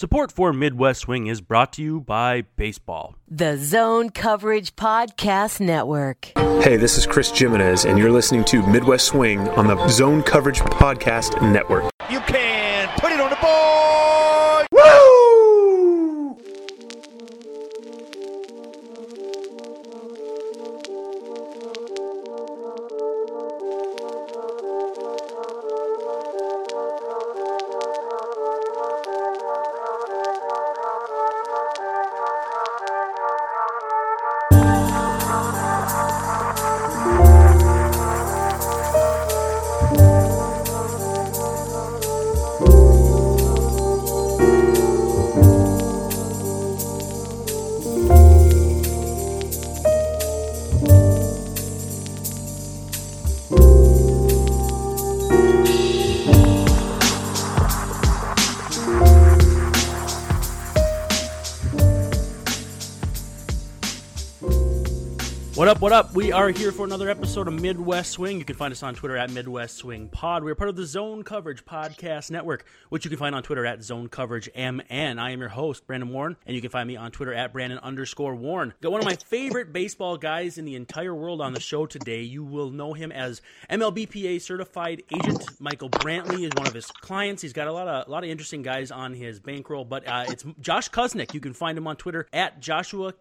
Support for Midwest Swing is brought to you by baseball. The Zone Coverage Podcast Network. Hey, this is Chris Jimenez, and you're listening to Midwest Swing on the Zone Coverage Podcast Network. You can put it on the board! Woo! What up? We are here for another episode of Midwest Swing. You can find us on Twitter at Midwest Swing Pod. We're part of the Zone Coverage Podcast Network, which you can find on Twitter at Zone Coverage MN. I am your host, Brandon Warren, and you can find me on Twitter at Brandon_Warren. Got one of my favorite baseball guys in the entire world on the show today. You will know him as MLBPA certified agent. Michael Brantley is one of his clients. He's got a lot of interesting guys on his bankroll, but it's Josh Kusnick. You can find him on Twitter at Joshua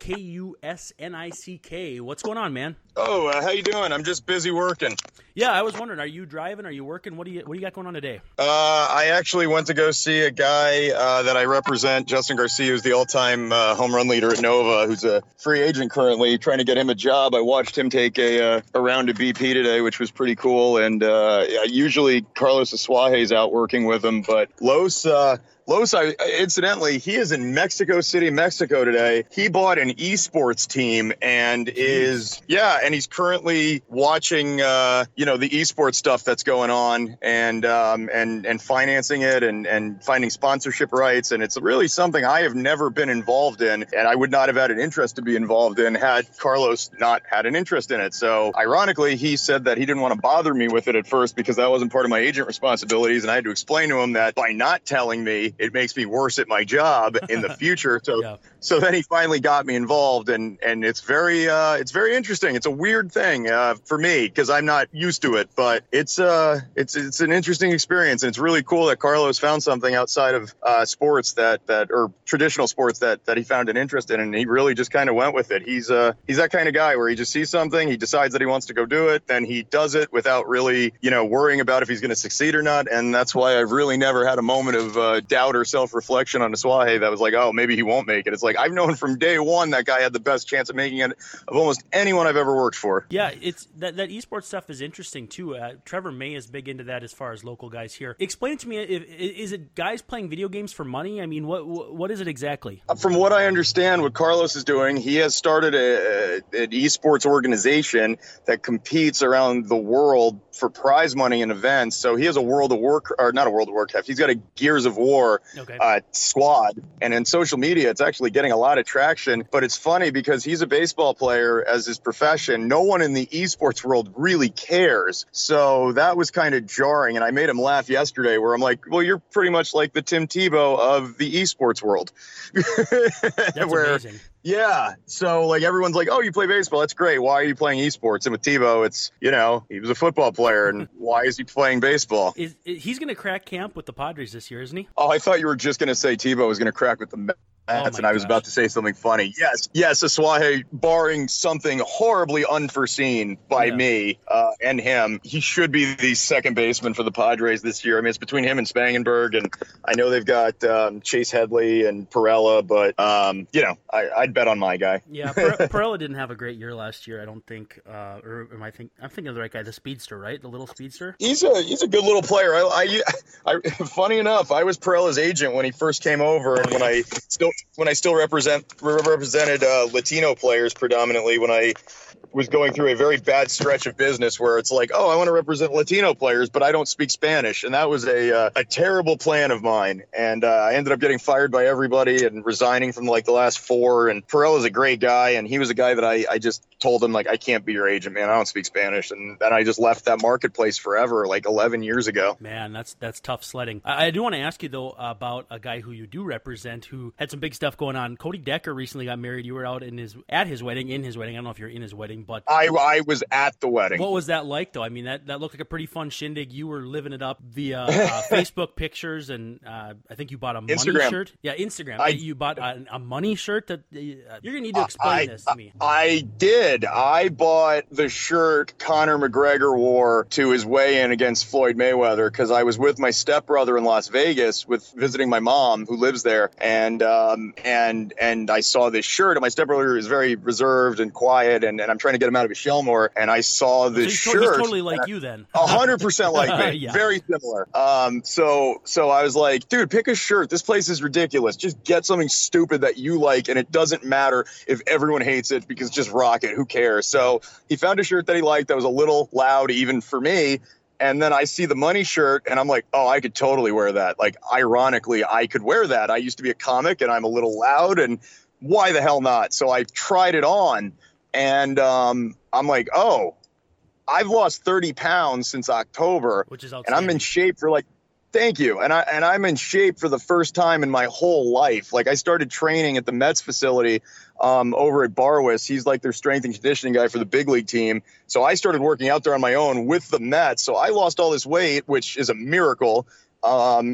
Kusnick. What's going on, man? Oh, how you doing? I'm just busy working. Yeah, I was wondering, are you driving? Are you working? What do you got going on today? I actually went to go see a guy that I represent, Justin Garcia, who's the all-time home run leader at Nova, who's a free agent currently, trying to get him a job. I watched him take a round of BP today, which was pretty cool. And usually Carlos Asuaje's out working with him, but Los, incidentally, he is in Mexico City, Mexico today. He bought an esports team and he's currently watching, the esports stuff that's going on and financing it and finding sponsorship rights. And it's really something I have never been involved in, and I would not have had an interest to be involved in had Carlos not had an interest in it. So ironically, he said that he didn't want to bother me with it at first because that wasn't part of my agent responsibilities. And I had to explain to him that by not telling me, it makes me worse at my job in the future. So then he finally got me involved, and it's very interesting. It's a weird thing for me because I'm not used to it, but it's an interesting experience, and it's really cool that Carlos found something outside of sports or traditional sports that he found an interest in, and he really just kind of went with it. He's that kind of guy where he just sees something, he decides that he wants to go do it, then he does it without really worrying about if he's going to succeed or not. And that's why I've really never had a moment of doubt or self-reflection on Asuaje that was like, oh, maybe he won't make it. It's like I've known from day one that guy had the best chance of making it of almost anyone I've ever worked for. Yeah, it's that esports stuff is interesting too. Trevor May is big into that as far as local guys here. Explain it to me. Is it guys playing video games for money? I mean, what is it exactly? From what I understand, what Carlos is doing, he has started an esports organization that competes around the world for prize money and events. So he has a World of Warcraft. He's got a Gears of War squad, and in social media it's actually getting a lot of traction. But it's funny because he's a baseball player as his profession. No one in the esports world really cares, so that was kind of jarring, and I made him laugh yesterday where I'm like, well, you're pretty much like the Tim Tebow of the esports world. That's amazing. Yeah. So like everyone's like, oh, you play baseball. That's great. Why are you playing esports? And with Tebow, it's, he was a football player. And why is he playing baseball? He's going to crack camp with the Padres this year, isn't he? Oh, I thought you were just going to say Tebow was going to crack with the Mets. And I was about to say something funny. Yes, Asuaje, barring something horribly unforeseen by me and him, he should be the second baseman for the Padres this year. I mean, it's between him and Spangenberg, and I know they've got Chase Headley and Perella, but I'd bet on my guy. Yeah, Perella didn't have a great year last year, I don't think. Or I'm thinking of the right guy, the speedster, right? The little speedster. He's a good little player. I funny enough, I was Perella's agent when he first came over, and when I still represented Latino players predominantly when I was going through a very bad stretch of business where it's like, oh, I want to represent Latino players, but I don't speak Spanish. And that was a terrible plan of mine. And I ended up getting fired by everybody and resigning from like the last 4. And Perella's a great guy. And he was a guy that I just told him, like, I can't be your agent, man. I don't speak Spanish. And then I just left that marketplace forever, like 11 years ago. Man, that's tough sledding. I do want to ask you, though, about a guy who you do represent who had some big stuff going on. Cody Decker recently got married. You were out in his wedding. I don't know if you're in his wedding, but I was at the wedding. What was that like, though? I mean, that looked like a pretty fun shindig. You were living it up via Facebook pictures, and I think you bought a Instagram. Money shirt. Yeah, Instagram. You bought a Money shirt. That you're gonna need to explain this to me. I did. I bought the shirt Conor McGregor wore to his weigh-in against Floyd Mayweather because I was with my stepbrother in Las Vegas visiting my mom who lives there, and I saw this shirt, and my stepbrother is very reserved and quiet, and I'm trying to get him out of his shell more, and I saw this shirt. He's totally like you then. 100% like me. Yeah. Very similar. So I was like, dude, pick a shirt. This place is ridiculous. Just get something stupid that you like, and it doesn't matter if everyone hates it because just rock it. Who cares? So he found a shirt that he liked that was a little loud even for me. And then I see the Money shirt, and I'm like, oh, I could totally wear that. Like, ironically, I could wear that. I used to be a comic, and I'm a little loud, and why the hell not? So I tried it on, and I'm like, oh, I've lost 30 pounds since October, which is and I'm in shape for like, thank you. And I'm in shape for the first time in my whole life. Like, I started training at the Mets facility over at Barwis. He's like their strength and conditioning guy for the big league team. So I started working out there on my own with the Mets. So I lost all this weight, which is a miracle. So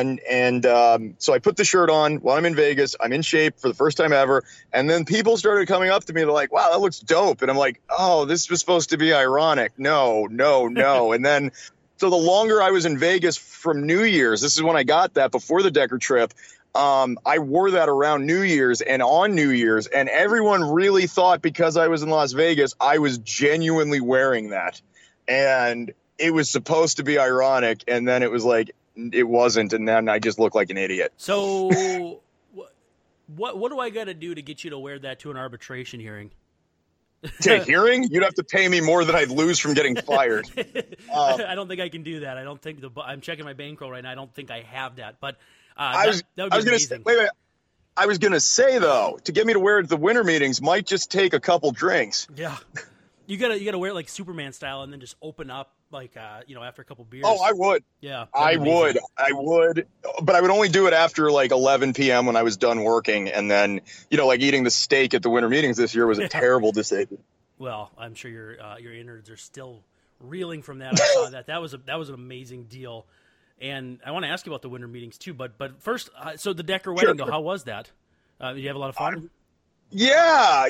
I put the shirt on while I'm in Vegas. I'm in shape for the first time ever. And then people started coming up to me. They're like, wow, that looks dope. And I'm like, oh, this was supposed to be ironic. No. And then, so the longer I was in Vegas from New Year's, this is when I got that before the Decker trip. I wore that around New Year's and on New Year's, and everyone really thought because I was in Las Vegas, I was genuinely wearing that. And it was supposed to be ironic. And then it was like, it wasn't, and then I just look like an idiot. So, what do I got to do to get you to wear that to an arbitration hearing? To a hearing? You'd have to pay me more than I'd lose from getting fired. I don't think I can do that. I don't think I'm checking my bankroll right now. I don't think I have that. But that would be amazing. Wait. I was gonna say though, to get me to wear it at the winter meetings might just take a couple drinks. Yeah. You gotta wear it like Superman style, and then just open up like after a couple beers. Oh, I would. Yeah, I would, but I would only do it after like 11 p.m. when I was done working, and then like eating the steak at the winter meetings this year was a terrible decision. Well, I'm sure your innards are still reeling from that. I saw that. That was an amazing deal, and I want to ask you about the winter meetings too. But first, so the Decker wedding, though, how was that? Did you have a lot of fun? Yeah.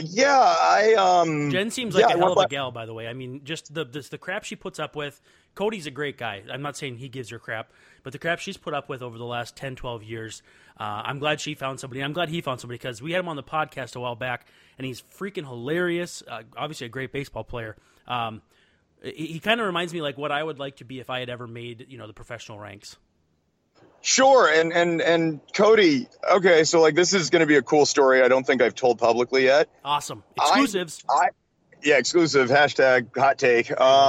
Jen seems like a hell of a gal, by the way. I mean, just the crap she puts up with. Cody's a great guy. I'm not saying he gives her crap, but the crap she's put up with over the last 10, 12 years, I'm glad she found somebody. I'm glad he found somebody because we had him on the podcast a while back, and he's freaking hilarious. Obviously a great baseball player. He kind of reminds me like what I would like to be if I had ever made, the professional ranks. Sure. And Cody, okay, so like this is going to be a cool story I don't think I've told publicly yet. Awesome. Exclusives. Exclusive. # hot take.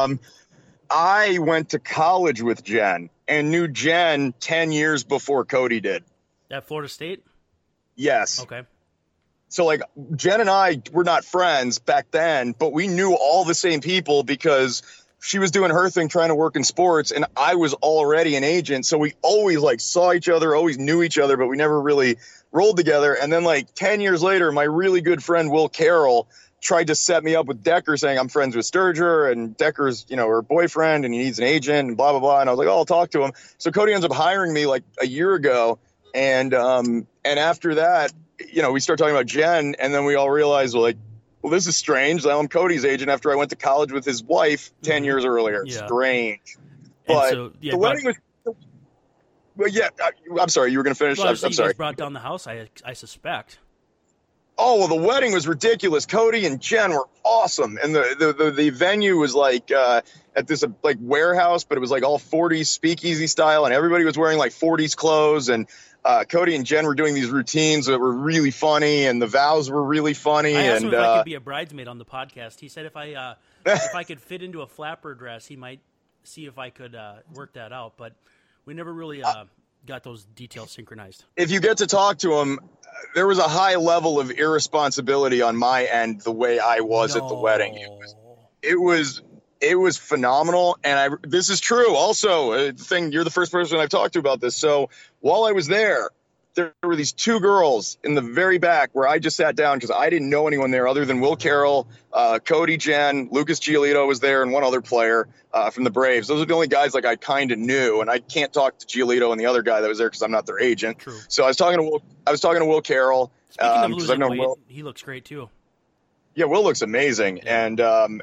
I went to college with Jen and knew Jen 10 years before Cody did. At Florida State? Yes. Okay. So like Jen and I were not friends back then, but we knew all the same people because she was doing her thing, trying to work in sports, and I was already an agent. So we always like saw each other, always knew each other, but we never really rolled together. And then like 10 years later, my really good friend, Will Carroll, tried to set me up with Decker saying I'm friends with Sturger and Decker's, her boyfriend and he needs an agent and blah, blah, blah. And I was like, oh, I'll talk to him. So Cody ends up hiring me like a year ago. And after that, we start talking about Jen, and then we all realized well, this is strange. I'm Cody's agent after I went to college with his wife 10 years earlier. Yeah. Strange. But the wedding was... Well, yeah, I'm sorry. You were going to finish? Well, I'm sorry. You guys brought down the house, I suspect. Oh, well, the wedding was ridiculous. Cody and Jen were awesome. And the venue was like, at this like warehouse, but it was like all 40s speakeasy style, and everybody was wearing like 40s clothes, and Cody and Jen were doing these routines that were really funny, and the vows were really funny. I asked and him if I could be a bridesmaid on the podcast. He said if I could fit into a flapper dress, he might see if I could work that out, but we never really got those details synchronized. If you get to talk to him, there was a high level of irresponsibility on my end the way I was at the wedding. It was phenomenal, and this is true. Also, you're the first person I've talked to about this. So while I was there were these two girls in the very back where I just sat down because I didn't know anyone there other than Will Carroll, Cody, Jen, Lucas Giolito was there, and one other player from the Braves. Those are the only guys like I kind of knew, and I can't talk to Giolito and the other guy that was there because I'm not their agent. True. So I was talking to Will Carroll. Speaking of I've losing known weight, Will. he looks great too. Yeah, Will looks amazing, and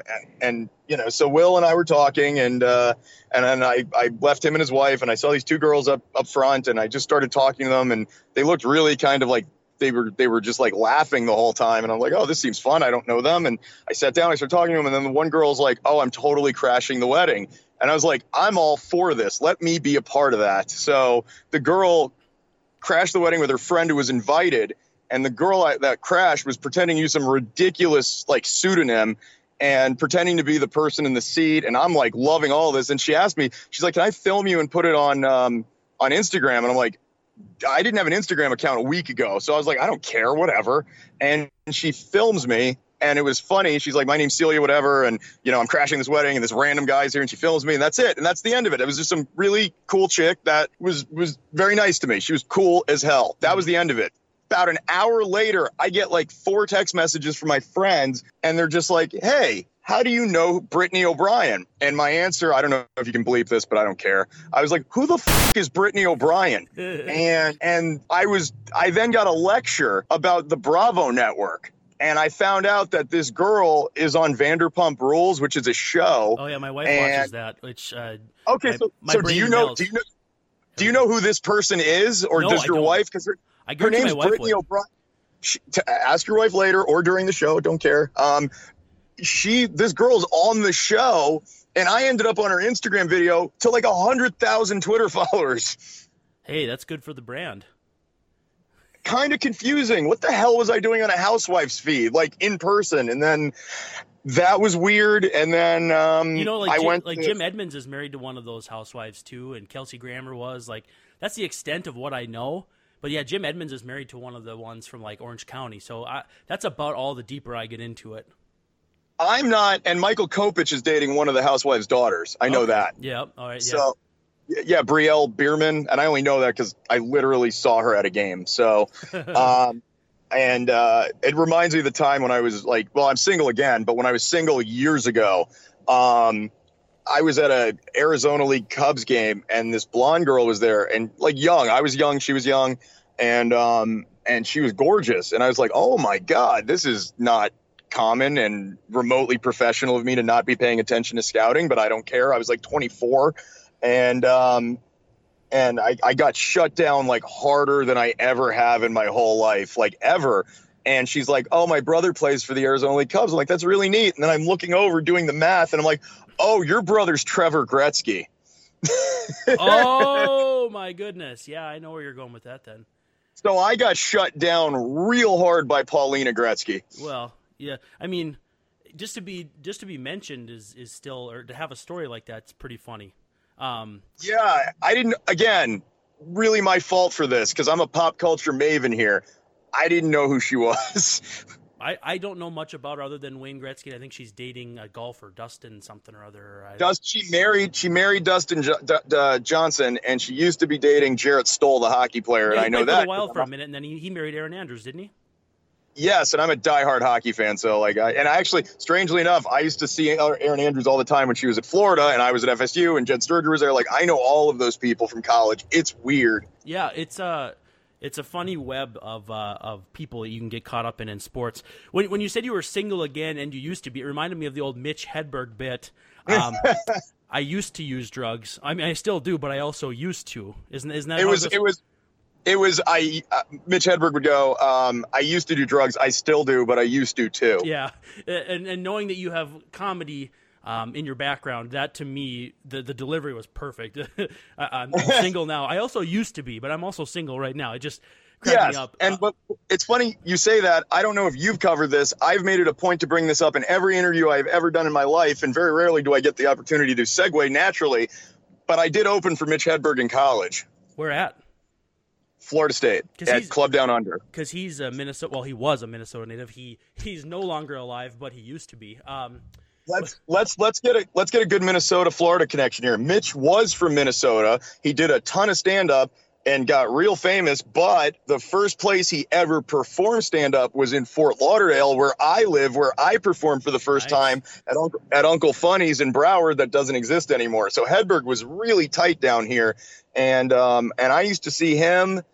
so Will and I were talking, and then I left him and his wife, and I saw these two girls up front, and I just started talking to them, and they looked really kind of like they were just like laughing the whole time, and I'm like, oh, this seems fun. I don't know them, and I sat down, I started talking to them, and then the one girl's like, oh, I'm totally crashing the wedding, and I was like, I'm all for this. Let me be a part of that. So the girl crashed the wedding with her friend who was invited. And the girl that crashed was pretending to use some ridiculous like pseudonym and pretending to be the person in the seat. And I'm like loving all this. And she asked me, she's like, can I film you and put it on Instagram? And I'm like, I didn't have an Instagram account a week ago. So I was like, I don't care, whatever. And she films me. And it was funny. She's like, my name's Celia, whatever. And, I'm crashing this wedding and this random guy's here. And she films me. And that's it. And that's the end of it. It was just some really cool chick that was very nice to me. She was cool as hell. That was the end of it. About an hour later, I get like 4 text messages from my friends, and they're just like, hey, how do you know Brittany O'Brien? And my answer, I don't know if you can bleep this, but I don't care. I was like, who the f*** is Brittany O'Brien? and I then got a lecture about the Bravo network. And I found out that this girl is on Vanderpump Rules, which is a show. Oh yeah, my wife watches that. Which okay, so do you know who this person is, or does your wife? Because her name's Brittany O'Brien. Ask your wife later or during the show. Don't care. This girl's on the show, and I ended up on her Instagram video to like 100,000 Twitter followers. Hey, that's good for the brand. Kind of confusing. What the hell was I doing on a Housewives feed, like in person? And then that was weird. And then Jim Edmonds is married to one of those housewives too, and Kelsey Grammer was like. That's the extent of what I know. But yeah, Jim Edmonds is married to one of the ones from like Orange County. So that's about all the deeper I get into it. I'm not, and Michael Kopich is dating one of the housewives' daughters. I know that. Yeah. All right. So, yeah, Brielle Bierman, and I only know that because I literally saw her at a game. So, and it reminds me of the time when I was like, well, I'm single again, but when I was single years ago, I was at a Arizona League Cubs game, and this blonde girl was there, and like young. I was young, she was young, and she was gorgeous. And I was like, oh my God, this is not common and remotely professional of me to not be paying attention to scouting, but I don't care. I was like 24, and I got shut down like harder than I ever have in my whole life, like ever. And she's like, oh, my brother plays for the Arizona League Cubs. I'm like, that's really neat. And then I'm looking over doing the math, and I'm like, oh, your brother's Trevor Gretzky. Oh, my goodness. Yeah, I know where you're going with that then. So I got shut down real hard by Paulina Gretzky. Well, yeah. I mean, just to be mentioned is still, or to have a story like that's pretty funny. Yeah, I didn't, again, really my fault for this because I'm a pop culture maven here. I didn't know who she was. I don't know much about her other than Wayne Gretzky. I think she's dating a golfer, Dustin something or other. She married Dustin Johnson, and she used to be dating Jarrett Stoll, the hockey player. Yeah, and I know that. For a while for a minute, and then he married Aaron Andrews, didn't he? Yes, and I'm a diehard hockey fan. So and I actually, strangely enough, I used to see Aaron Andrews all the time when she was at Florida, and I was at FSU, and Jen Sturger was there. Like, I know all of those people from college. It's weird. Yeah, it's a funny web of people that you can get caught up in sports. When you said you were single again and you used to be, it reminded me of the old Mitch Hedberg bit. I used to use drugs. I mean, I still do, but I also used to. Isn't that? It was. Mitch Hedberg would go, I used to do drugs. I still do, but I used to too. Yeah, and knowing that you have comedy in your background, that to me, the delivery was perfect. I'm single now. I also used to be, but I'm also single right now. It just cracked me up. And but it's funny you say that. I don't know if you've covered this. I've made it a point to bring this up in every interview I've ever done in my life, and very rarely do I get the opportunity to segue naturally. But I did open for Mitch Hedberg in college. Where at? Florida State at Club Down Under. Because he's a Minnesota. Well, he was a Minnesota native. He's no longer alive, but he used to be. Let's get a good Minnesota Florida connection here. Mitch was from Minnesota. He did a ton of stand up and got real famous, but the first place he ever performed stand up was in Fort Lauderdale, where I live, where I performed for the first time at Uncle Funny's in Broward that doesn't exist anymore. So Hedberg was really tight down here, and I used to see him.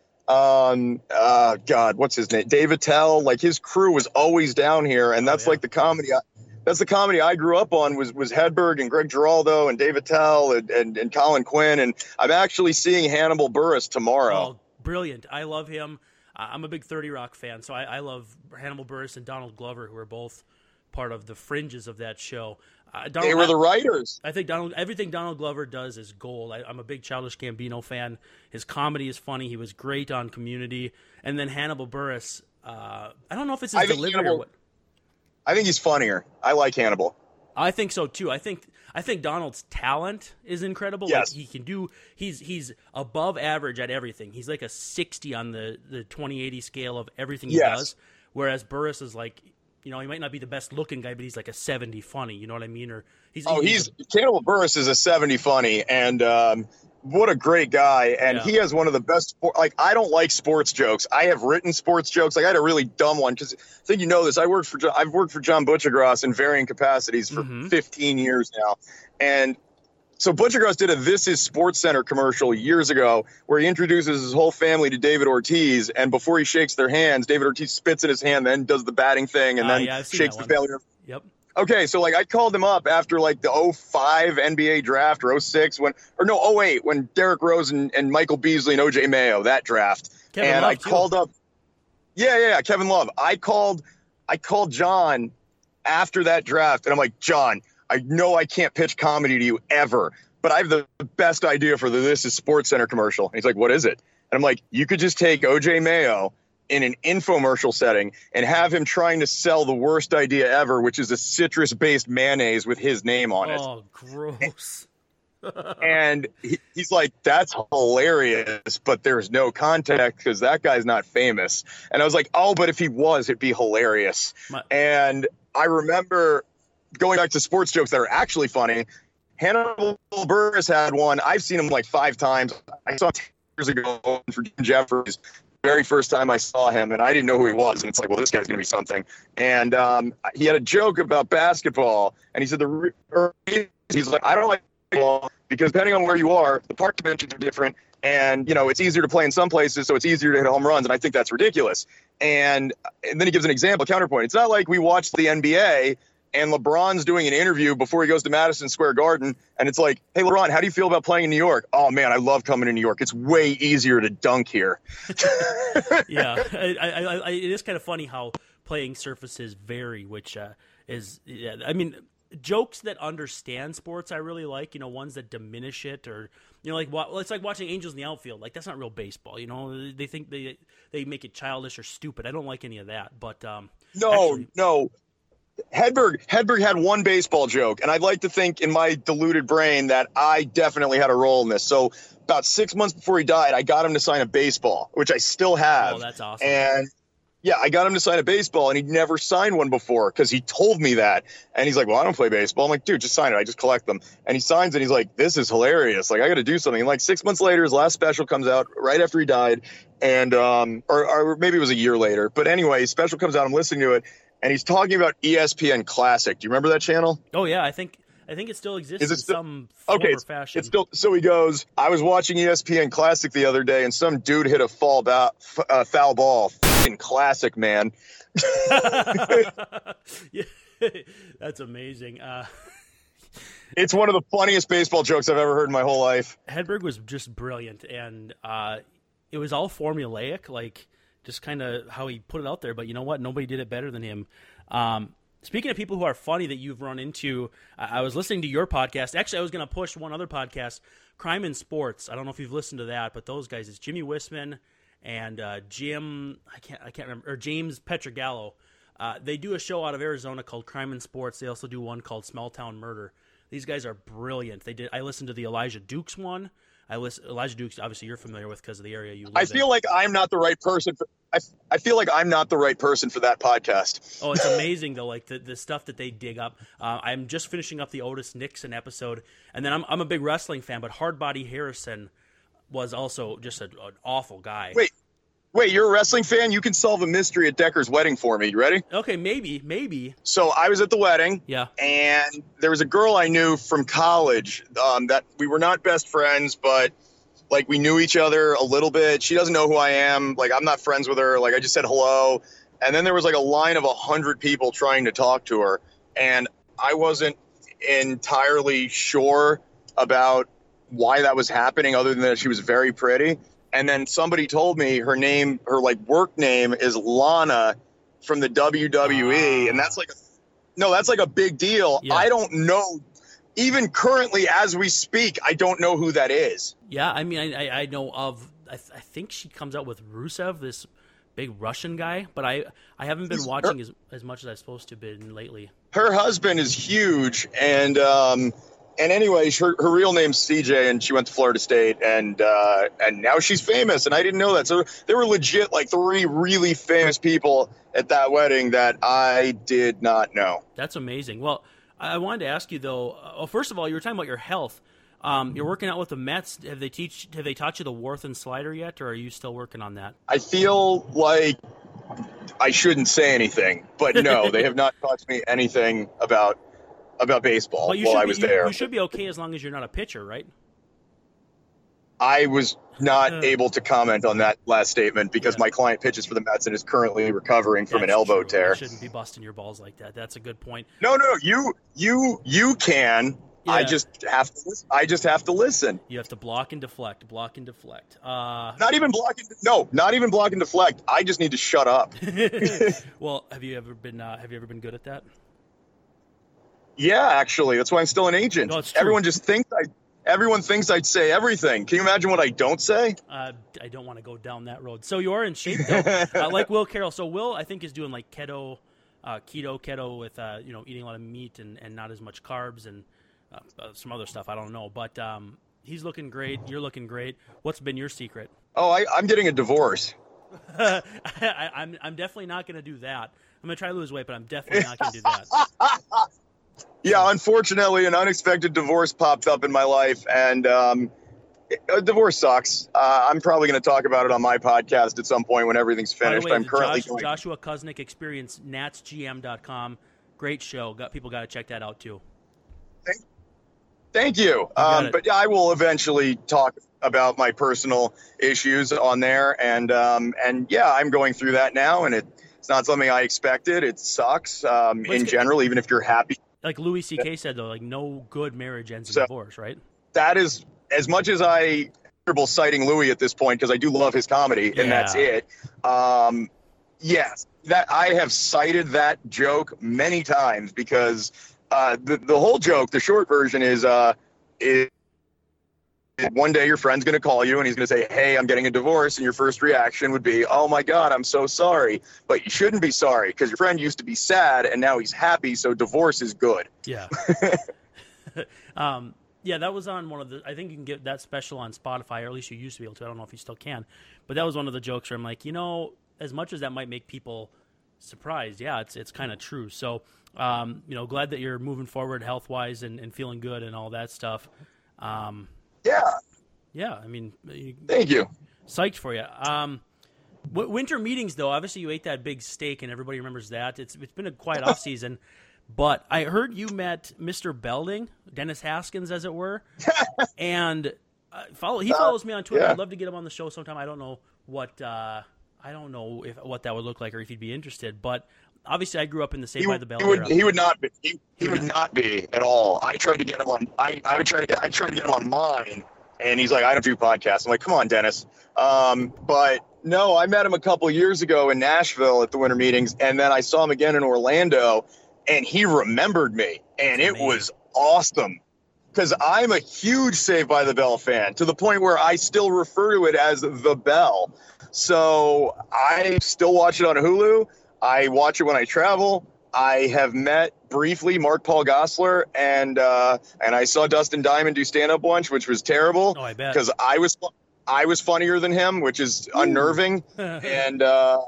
God, what's his name? Dave Attell. Like, his crew was always down here, and that's like the comedy. That's the comedy I grew up on was Hedberg and Greg Giraldo and Dave Attell and Colin Quinn. And I'm actually seeing Hannibal Buress tomorrow. Oh, brilliant. I love him. I'm a big 30 Rock fan, so I love Hannibal Buress and Donald Glover, who are both part of the fringes of that show. They were the writers. I think everything Donald Glover does is gold. I'm a big Childish Gambino fan. His comedy is funny. He was great on Community. And then Hannibal Buress, I don't know if it's his delivery or what. I think he's funnier. I like Hannibal. I think so too. I think Donald's talent is incredible. Yes. Like he's above average at everything. He's like a 60 on the 20/80 scale of everything he does. Whereas Buress is like, he might not be the best looking guy, but he's like a 70 funny. You know what I mean? Or Hannibal Buress is a 70 funny, and what a great guy. And he has one of the best. I don't like sports jokes. I have written sports jokes. Like, I had a really dumb one because I think you know this. I've worked for John Butchergross in varying capacities for 15 years now, and so Butchergross did a This Is Sports Center commercial years ago where he introduces his whole family to David Ortiz, and before he shakes their hands, David Ortiz spits in his hand, then does the batting thing, and then shakes the family. Yep. Okay, so I called him up after the 05 NBA draft or 06 08 when Derrick Rose and Michael Beasley and OJ Mayo, that draft. Kevin and Love I called up. Yeah, Kevin Love. I called John after that draft, and I'm like, John, I know I can't pitch comedy to you ever, but I have the best idea for the This Is Sports Center commercial. And he's like, what is it? And I'm like, you could just take OJ Mayo in an infomercial setting and have him trying to sell the worst idea ever, which is a citrus-based mayonnaise with his name on it. Oh, gross. And he's like, that's hilarious, but there's no context because that guy's not famous. And I was like, oh, but if he was, it'd be hilarious. And I remember going back to sports jokes that are actually funny. Hannibal Buress had one. I've seen him 5 times. I saw him 10 years ago for Jim Jeffries. Very first time I saw him, and I didn't know who he was, and it's like, well, this guy's gonna be something. And he had a joke about basketball, and he said he's like, I don't like basketball because depending on where you are, the park dimensions are different, and it's easier to play in some places, so it's easier to hit home runs, and I think that's ridiculous. And then he gives an example, counterpoint. It's not like we watched the NBA and LeBron's doing an interview before he goes to Madison Square Garden, and it's like, hey, LeBron, how do you feel about playing in New York? Oh, man, I love coming to New York. It's way easier to dunk here. Yeah, it is kind of funny how playing surfaces vary, which jokes that understand sports I really like, ones that diminish it, or, it's like watching Angels in the outfield. Like, that's not real baseball, They think they make it childish or stupid. I don't like any of that, but No. Hedberg had one baseball joke, and I'd like to think in my deluded brain that I definitely had a role in this. So about 6 months before he died, I got him to sign a baseball, which I still have. Oh, that's awesome. And yeah, I got him to sign a baseball, and he'd never signed one before because he told me that. And he's like, well, I don't play baseball. I'm like, dude, just sign it. I just collect them. And he signs it. And he's like, this is hilarious. Like, I got to do something. And 6 months later, his last special comes out right after he died. And or maybe it was a year later. But anyway, his special comes out. I'm listening to it. And he's talking about ESPN Classic. Do you remember that channel? Oh, yeah. I think it still exists in some form or fashion. It's still. So he goes, I was watching ESPN Classic the other day, and some dude hit a foul ball. F***ing classic, man. Yeah, that's amazing. It's one of the funniest baseball jokes I've ever heard in my whole life. Hedberg was just brilliant, and it was all formulaic, just kind of how he put it out there. But you know what? Nobody did it better than him. Speaking of people who are funny that you've run into, I was listening to your podcast. Actually, I was going to push one other podcast, Crime in Sports. I don't know if you've listened to that, but those guys, it's Jimmy Wisman and Jim, I can't remember, or James Petrogallo. They do a show out of Arizona called Crime in Sports. They also do one called Small Town Murder. These guys are brilliant. I listened to the Elijah Dukes one. Elijah Dukes, obviously, you're familiar with because of the area you live in. I feel like I'm not the right person. I feel like I'm not the right person for that podcast. Oh, it's amazing though, like the stuff that they dig up. I'm just finishing up the Otis Nixon episode, and then I'm a big wrestling fan, but Hardbody Harrison was also just an awful guy. Wait, you're a wrestling fan? You can solve a mystery at Decker's wedding for me. You ready? Okay, maybe. So I was at the wedding, and there was a girl I knew from college that we were not best friends, but like we knew each other a little bit. She doesn't know who I am. Like I'm not friends with her. Like I just said hello. And then there was like a line of 100 people trying to talk to her. And I wasn't entirely sure about why that was happening other than that she was very pretty. And then somebody told me her like work name is Lana from the WWE. And that's like a big deal. Yeah. I don't know. Even currently, as we speak, I don't know who that is. Yeah, I mean, I know of. I think she comes out with Rusev, this big Russian guy, but I haven't been watching as much as I'm supposed to been lately. Her husband is huge, and anyways, her real name's CJ, and she went to Florida State, and now she's famous, and I didn't know that. So there were legit like 3 really famous people at that wedding that I did not know. That's amazing. Well, I wanted to ask you though. First of all, you were talking about your health. You're working out with the Mets. Have they taught you the Worth and slider yet, or are you still working on that? I feel like I shouldn't say anything, but no, they have not taught me anything about baseball while I was there. You should be okay as long as you're not a pitcher, right? I was not able to comment on that last statement because my client pitches for the Mets and is currently recovering from an elbow tear. You shouldn't be busting your balls like that. That's a good point. No, you can. Yeah. I just have to listen. You have to block and deflect. Not even block and deflect. I just need to shut up. Well, have you ever been good at that? Yeah, actually, that's why I'm still an agent. No, it's true. Everyone thinks I'd say everything. Can you imagine what I don't say? I don't want to go down that road. So you are in shape, though, like Will Carroll. So Will, I think, is doing like keto with eating a lot of meat and not as much carbs and some other stuff. I don't know, but he's looking great. You're looking great. What's been your secret? Oh, I'm getting a divorce. I'm definitely not going to do that. I'm going to try to lose weight, but I'm definitely not going to do that. Yeah, unfortunately, an unexpected divorce popped up in my life, and a divorce sucks. I'm probably going to talk about it on my podcast at some point when everything's finished. By the way, I'm currently Joshua Kuznick Experience, natsgm.com. Great show. People got to check that out too. Thank you. But yeah, I will eventually talk about my personal issues on there, and yeah, I'm going through that now, and it's not something I expected. It sucks in general, even if you're happy. Like Louis C.K. said, though, like no good marriage ends in divorce, right? That is, as much as I'm comfortable citing Louis at this point, because I do love his comedy, and that's it. Yes, that I have cited that joke many times because the whole joke, the short version is one day your friend's going to call you and he's going to say, hey, I'm getting a divorce. And your first reaction would be, oh, my God, I'm so sorry. But you shouldn't be sorry because your friend used to be sad and now he's happy. So divorce is good. Yeah. Yeah, that was on one of the – I think you can get that special on Spotify, or at least you used to be able to. I don't know if you still can. But that was one of the jokes where I'm like, as much as that might make people surprised, yeah, it's kind of true. So, glad that you're moving forward health-wise and feeling good and all that stuff. Yeah, I mean, thank you. Psyched for you. Winter meetings, though. Obviously, you ate that big steak, and everybody remembers that. It's been a quiet off season, but I heard you met Mr. Belding, Dennis Haskins, as it were, and he follows me on Twitter. Yeah. I'd love to get him on the show sometime. I don't know what what that would look like or if he'd be interested, but. Obviously, I grew up in the Saved by the Bell era. He would not be. He would not be at all. I tried to get him on. I tried to get him on mine, and he's like, I don't do podcasts. I'm like, come on, Dennis. But no, I met him a couple years ago in Nashville at the winter meetings, and then I saw him again in Orlando, and he remembered me, and it was awesome. Because I'm a huge Saved by the Bell fan, to the point where I still refer to it as The Bell. So I still watch it on Hulu. I watch it when I travel. I have met briefly Mark Paul Gosselaar, and I saw Dustin Diamond do stand-up once, which was terrible. Oh, I bet. Because I was funnier than him, which is unnerving. But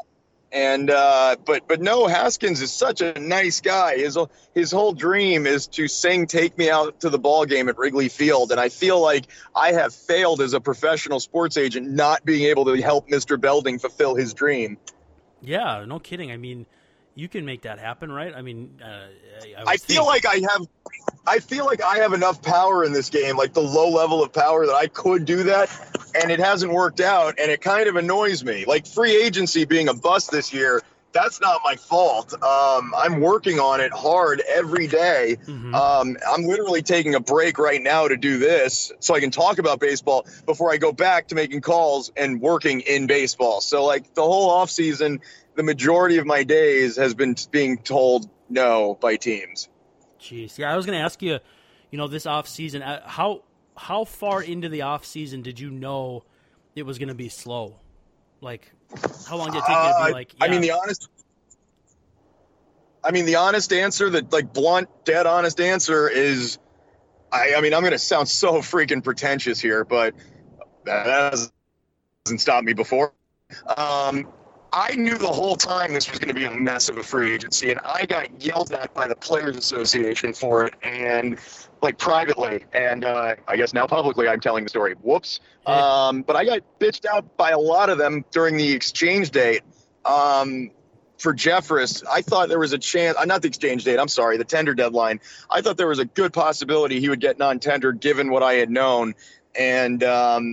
no, Haskins is such a nice guy. His whole dream is to sing "Take Me Out to the Ball Game" at Wrigley Field, and I feel like I have failed as a professional sports agent, not being able to help Mr. Belding fulfill his dream. Yeah, no kidding. I mean, you can make that happen, right? I mean, I feel like I have enough power in this game, like the low level of power that I could do that, and it hasn't worked out, and it kind of annoys me. Like free agency being a bust this year, that's not my fault. I'm working on it hard every day. Mm-hmm. I'm literally taking a break right now to do this so I can talk about baseball before I go back to making calls and working in baseball. So like the whole offseason, the majority of my days has been being told no by teams. Jeez. Yeah, I was going to ask you, this offseason, how far into the offseason did you know it was going to be slow? Like, how long did it take you to be like, yeah. I mean, the honest answer, that like blunt, dead honest answer is, I mean, I'm going to sound so freaking pretentious here, but that hasn't stopped me before. I knew the whole time this was going to be a mess of a free agency, and I got yelled at by the Players Association for it, and like privately, and I guess now publicly I'm telling the story. Whoops. But I got bitched out by a lot of them during the exchange date. For Jeffress, I thought there was a chance, not the exchange date, I'm sorry, the tender deadline. I thought there was a good possibility he would get non-tendered given what I had known. And,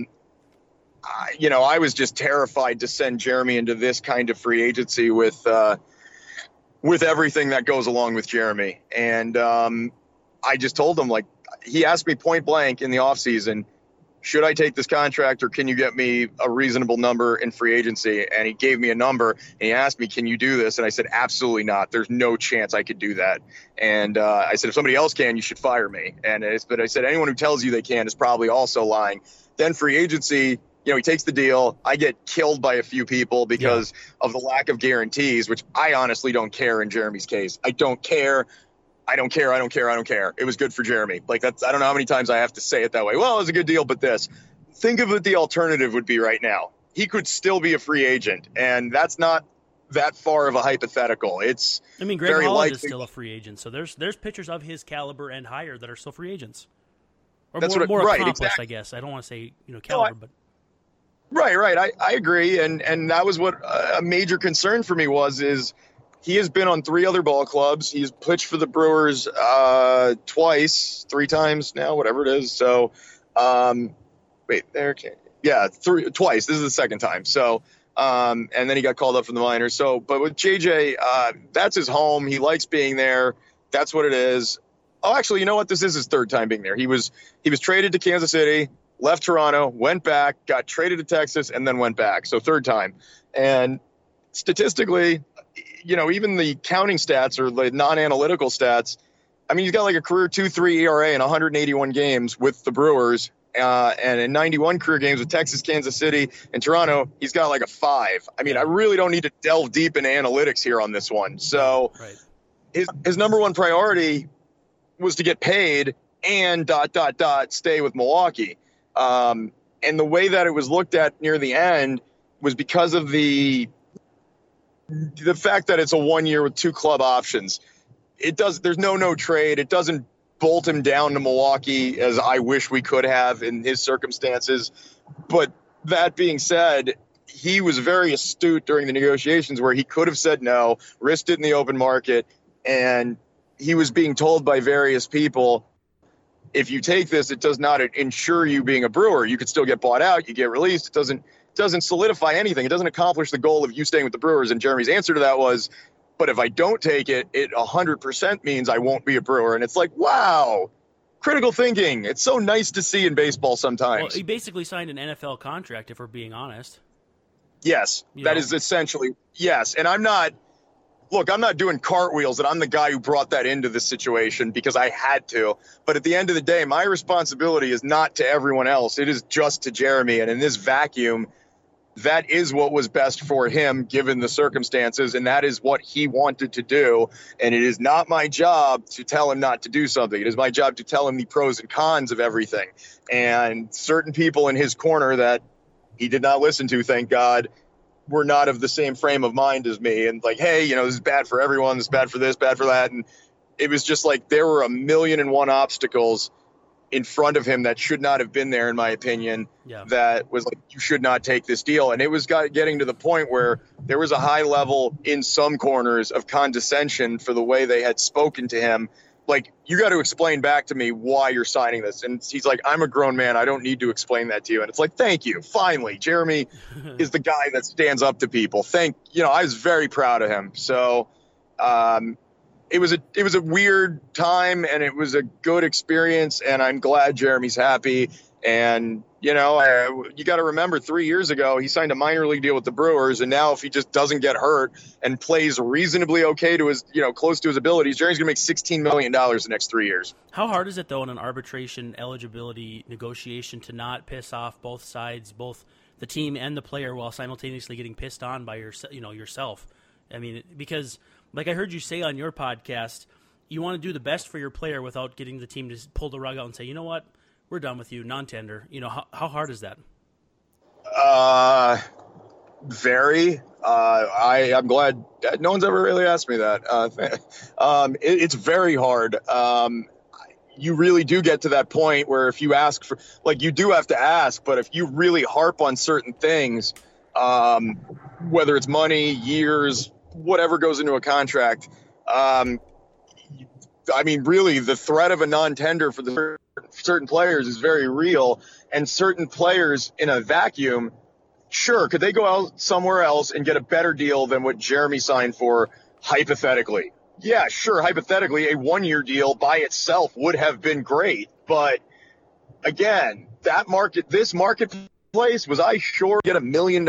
I was just terrified to send Jeremy into this kind of free agency with everything that goes along with Jeremy. And I just told him, like, he asked me point blank in the offseason, should I take this contract or can you get me a reasonable number in free agency? And he gave me a number and he asked me, can you do this? And I said, absolutely not. There's no chance I could do that. And I said, if somebody else can, you should fire me. But I said, anyone who tells you they can is probably also lying. Then free agency, he takes the deal. I get killed by a few people because of the lack of guarantees, which I honestly don't care in Jeremy's case. I don't care. It was good for Jeremy. Like I don't know how many times I have to say it that way. Well, it was a good deal, but this. Think of what the alternative would be right now. He could still be a free agent, and that's not that far of a hypothetical. Greg very Holland likely. is still a free agent, so there's pitchers of his caliber and higher that are still free agents. Or That's more right, accomplished, exactly. I guess. I don't want to say caliber, but Right. I agree, and that was what a major concern for me is he has been on 3 other ball clubs. He's pitched for the Brewers three times now, whatever it is. So, twice. This is the second time. So, and then he got called up from the minors. So, but with JJ, that's his home. He likes being there. That's what it is. Oh, actually, you know what? This is his third time being there. He was traded to Kansas City, left Toronto, went back, got traded to Texas, and then went back. So third time. And statistically, even the counting stats or the non-analytical stats, I mean, he's got like a career 2.3 ERA in 181 games with the Brewers, and in 91 career games with Texas, Kansas City, and Toronto, he's got like a 5. I mean, I really don't need to delve deep into analytics here on this one. So his number one priority was to get paid and ... stay with Milwaukee. And the way that it was looked at near the end was because of the fact that it's a 1 year with 2 club options. There's no trade. It doesn't bolt him down to Milwaukee as I wish we could have in his circumstances. But that being said, he was very astute during the negotiations where he could have said no, risked it in the open market. And he was being told by various people, if you take this, it does not ensure you being a Brewer. You could still get bought out. You get released. It doesn't solidify anything. It doesn't accomplish the goal of you staying with the Brewers. And Jeremy's answer to that was, but if I don't take it, it 100% means I won't be a Brewer. And it's like, wow, critical thinking. It's so nice to see in baseball sometimes. Well, he basically signed an NFL contract, if we're being honest. Yes, that is essentially, yes. And I'm not look, I'm not doing cartwheels, and I'm the guy who brought that into this situation because I had to. But at the end of the day, my responsibility is not to everyone else. It is just to Jeremy. And in this vacuum, that is what was best for him given the circumstances, and that is what he wanted to do. And it is not my job to tell him not to do something. It is my job to tell him the pros and cons of everything. And certain people in his corner that he did not listen to, thank God, were not of the same frame of mind as me, and like, hey, you know, this is bad for everyone, this is bad for this, bad for that. And it was just like there were 1,000,001 obstacles in front of him that should not have been there, in my opinion. That was like, you should not take this deal. And it was getting to the point where there was a high level in some corners of condescension for the way they had spoken to him. Like, you got to explain back to me why you're signing this. And he's like, I'm a grown man. I don't need to explain that to you. And it's like, thank you. Finally, Jeremy is the guy that stands up to people. I was very proud of him. So it was a weird time, and it was a good experience. And I'm glad Jeremy's happy. And, you got to remember 3 years ago, he signed a minor league deal with the Brewers. And now if he just doesn't get hurt and plays reasonably okay to his, close to his abilities, Jeremy's going to make $16 million the next 3 years. How hard is it, though, in an arbitration eligibility negotiation to not piss off both sides, both the team and the player, while simultaneously getting pissed on by yourself? I mean, because like I heard you say on your podcast, you want to do the best for your player without getting the team to pull the rug out and say, you know what? We're done with you, non-tender. How hard is that? Very. I'm glad no one's ever really asked me that. It's very hard. You really do get to that point where if you ask for, like, you do have to ask, but if you really harp on certain things, whether it's money, years, whatever goes into a contract, really the threat of a non-tender for the certain players is very real, and certain players in a vacuum, sure, could they go out somewhere else and get a better deal than what Jeremy signed for, hypothetically? Yeah, sure, hypothetically, a 1-year deal by itself would have been great. But again, this marketplace, was I sure get $1 million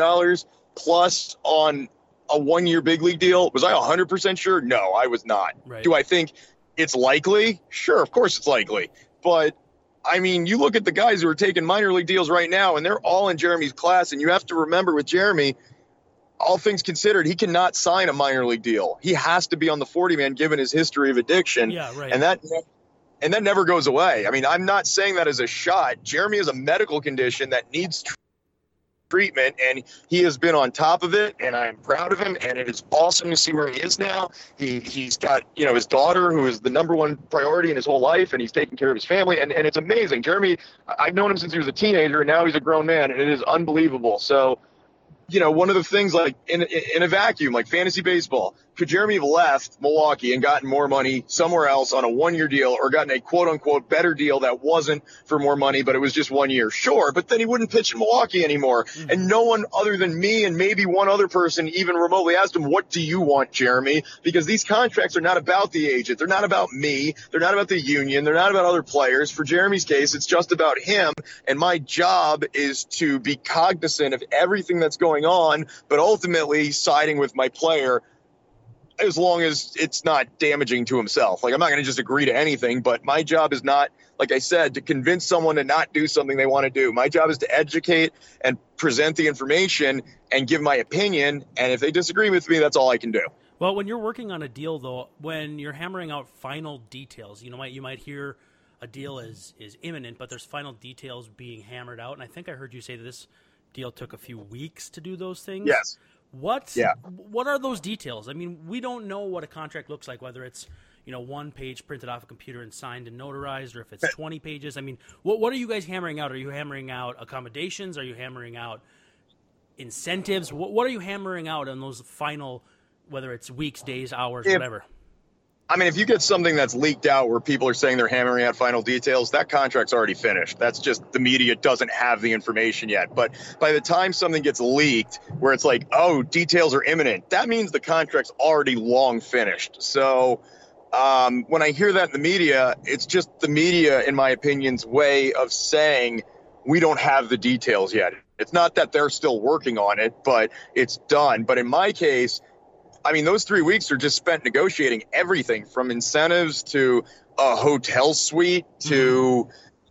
plus on a 1-year big league deal? Was I 100% sure? No, I was not. Right. Do I think it's likely? Sure, of course it's likely. But, you look at the guys who are taking minor league deals right now, and they're all in Jeremy's class. And you have to remember with Jeremy, all things considered, he cannot sign a minor league deal. He has to be on the 40-man given his history of addiction. Yeah, right. And that never goes away. I'm not saying that as a shot. Jeremy has a medical condition that needs treatment, and he has been on top of it, and I'm proud of him, and it is awesome to see where he is now. He's got his daughter, who is the number one priority in his whole life, and he's taking care of his family, and it's amazing. Jeremy, I've known him since he was a teenager, and now he's a grown man, and it is unbelievable. So one of the things, like in a vacuum, like fantasy baseball, could Jeremy have left Milwaukee and gotten more money somewhere else on a 1-year deal, or gotten a quote unquote better deal that wasn't for more money, but it was just 1 year? Sure. But then he wouldn't pitch in Milwaukee anymore. Mm-hmm. And no one other than me and maybe one other person even remotely asked him, what do you want, Jeremy? Because these contracts are not about the agent. They're not about me. They're not about the union. They're not about other players. For Jeremy's case, it's just about him. And my job is to be cognizant of everything that's going on, but ultimately siding with my player, as long as it's not damaging to himself. Like, I'm not going to just agree to anything, but my job is not, like I said, to convince someone to not do something they want to do. My job is to educate and present the information and give my opinion. And if they disagree with me, that's all I can do. Well, when you're working on a deal, though, when you're hammering out final details, you might hear a deal is imminent, but there's final details being hammered out. And I think I heard you say that this deal took a few weeks to do those things. Yes. What are those details? We don't know what a contract looks like, whether it's, one page printed off a computer and signed and notarized, or if it's 20 pages. What are you guys hammering out? Are you hammering out accommodations? Are you hammering out incentives? What are you hammering out on those final, whether it's weeks, days, hours, whatever? If you get something that's leaked out where people are saying they're hammering out final details, that contract's already finished. That's just the media doesn't have the information yet. But by the time something gets leaked where it's like, oh, details are imminent, that means the contract's already long finished. So when I hear that in the media, it's just the media, in my opinion's way of saying we don't have the details yet. It's not that they're still working on it, but it's done. But in my case, I mean, those 3 weeks are just spent negotiating everything from incentives to a hotel suite to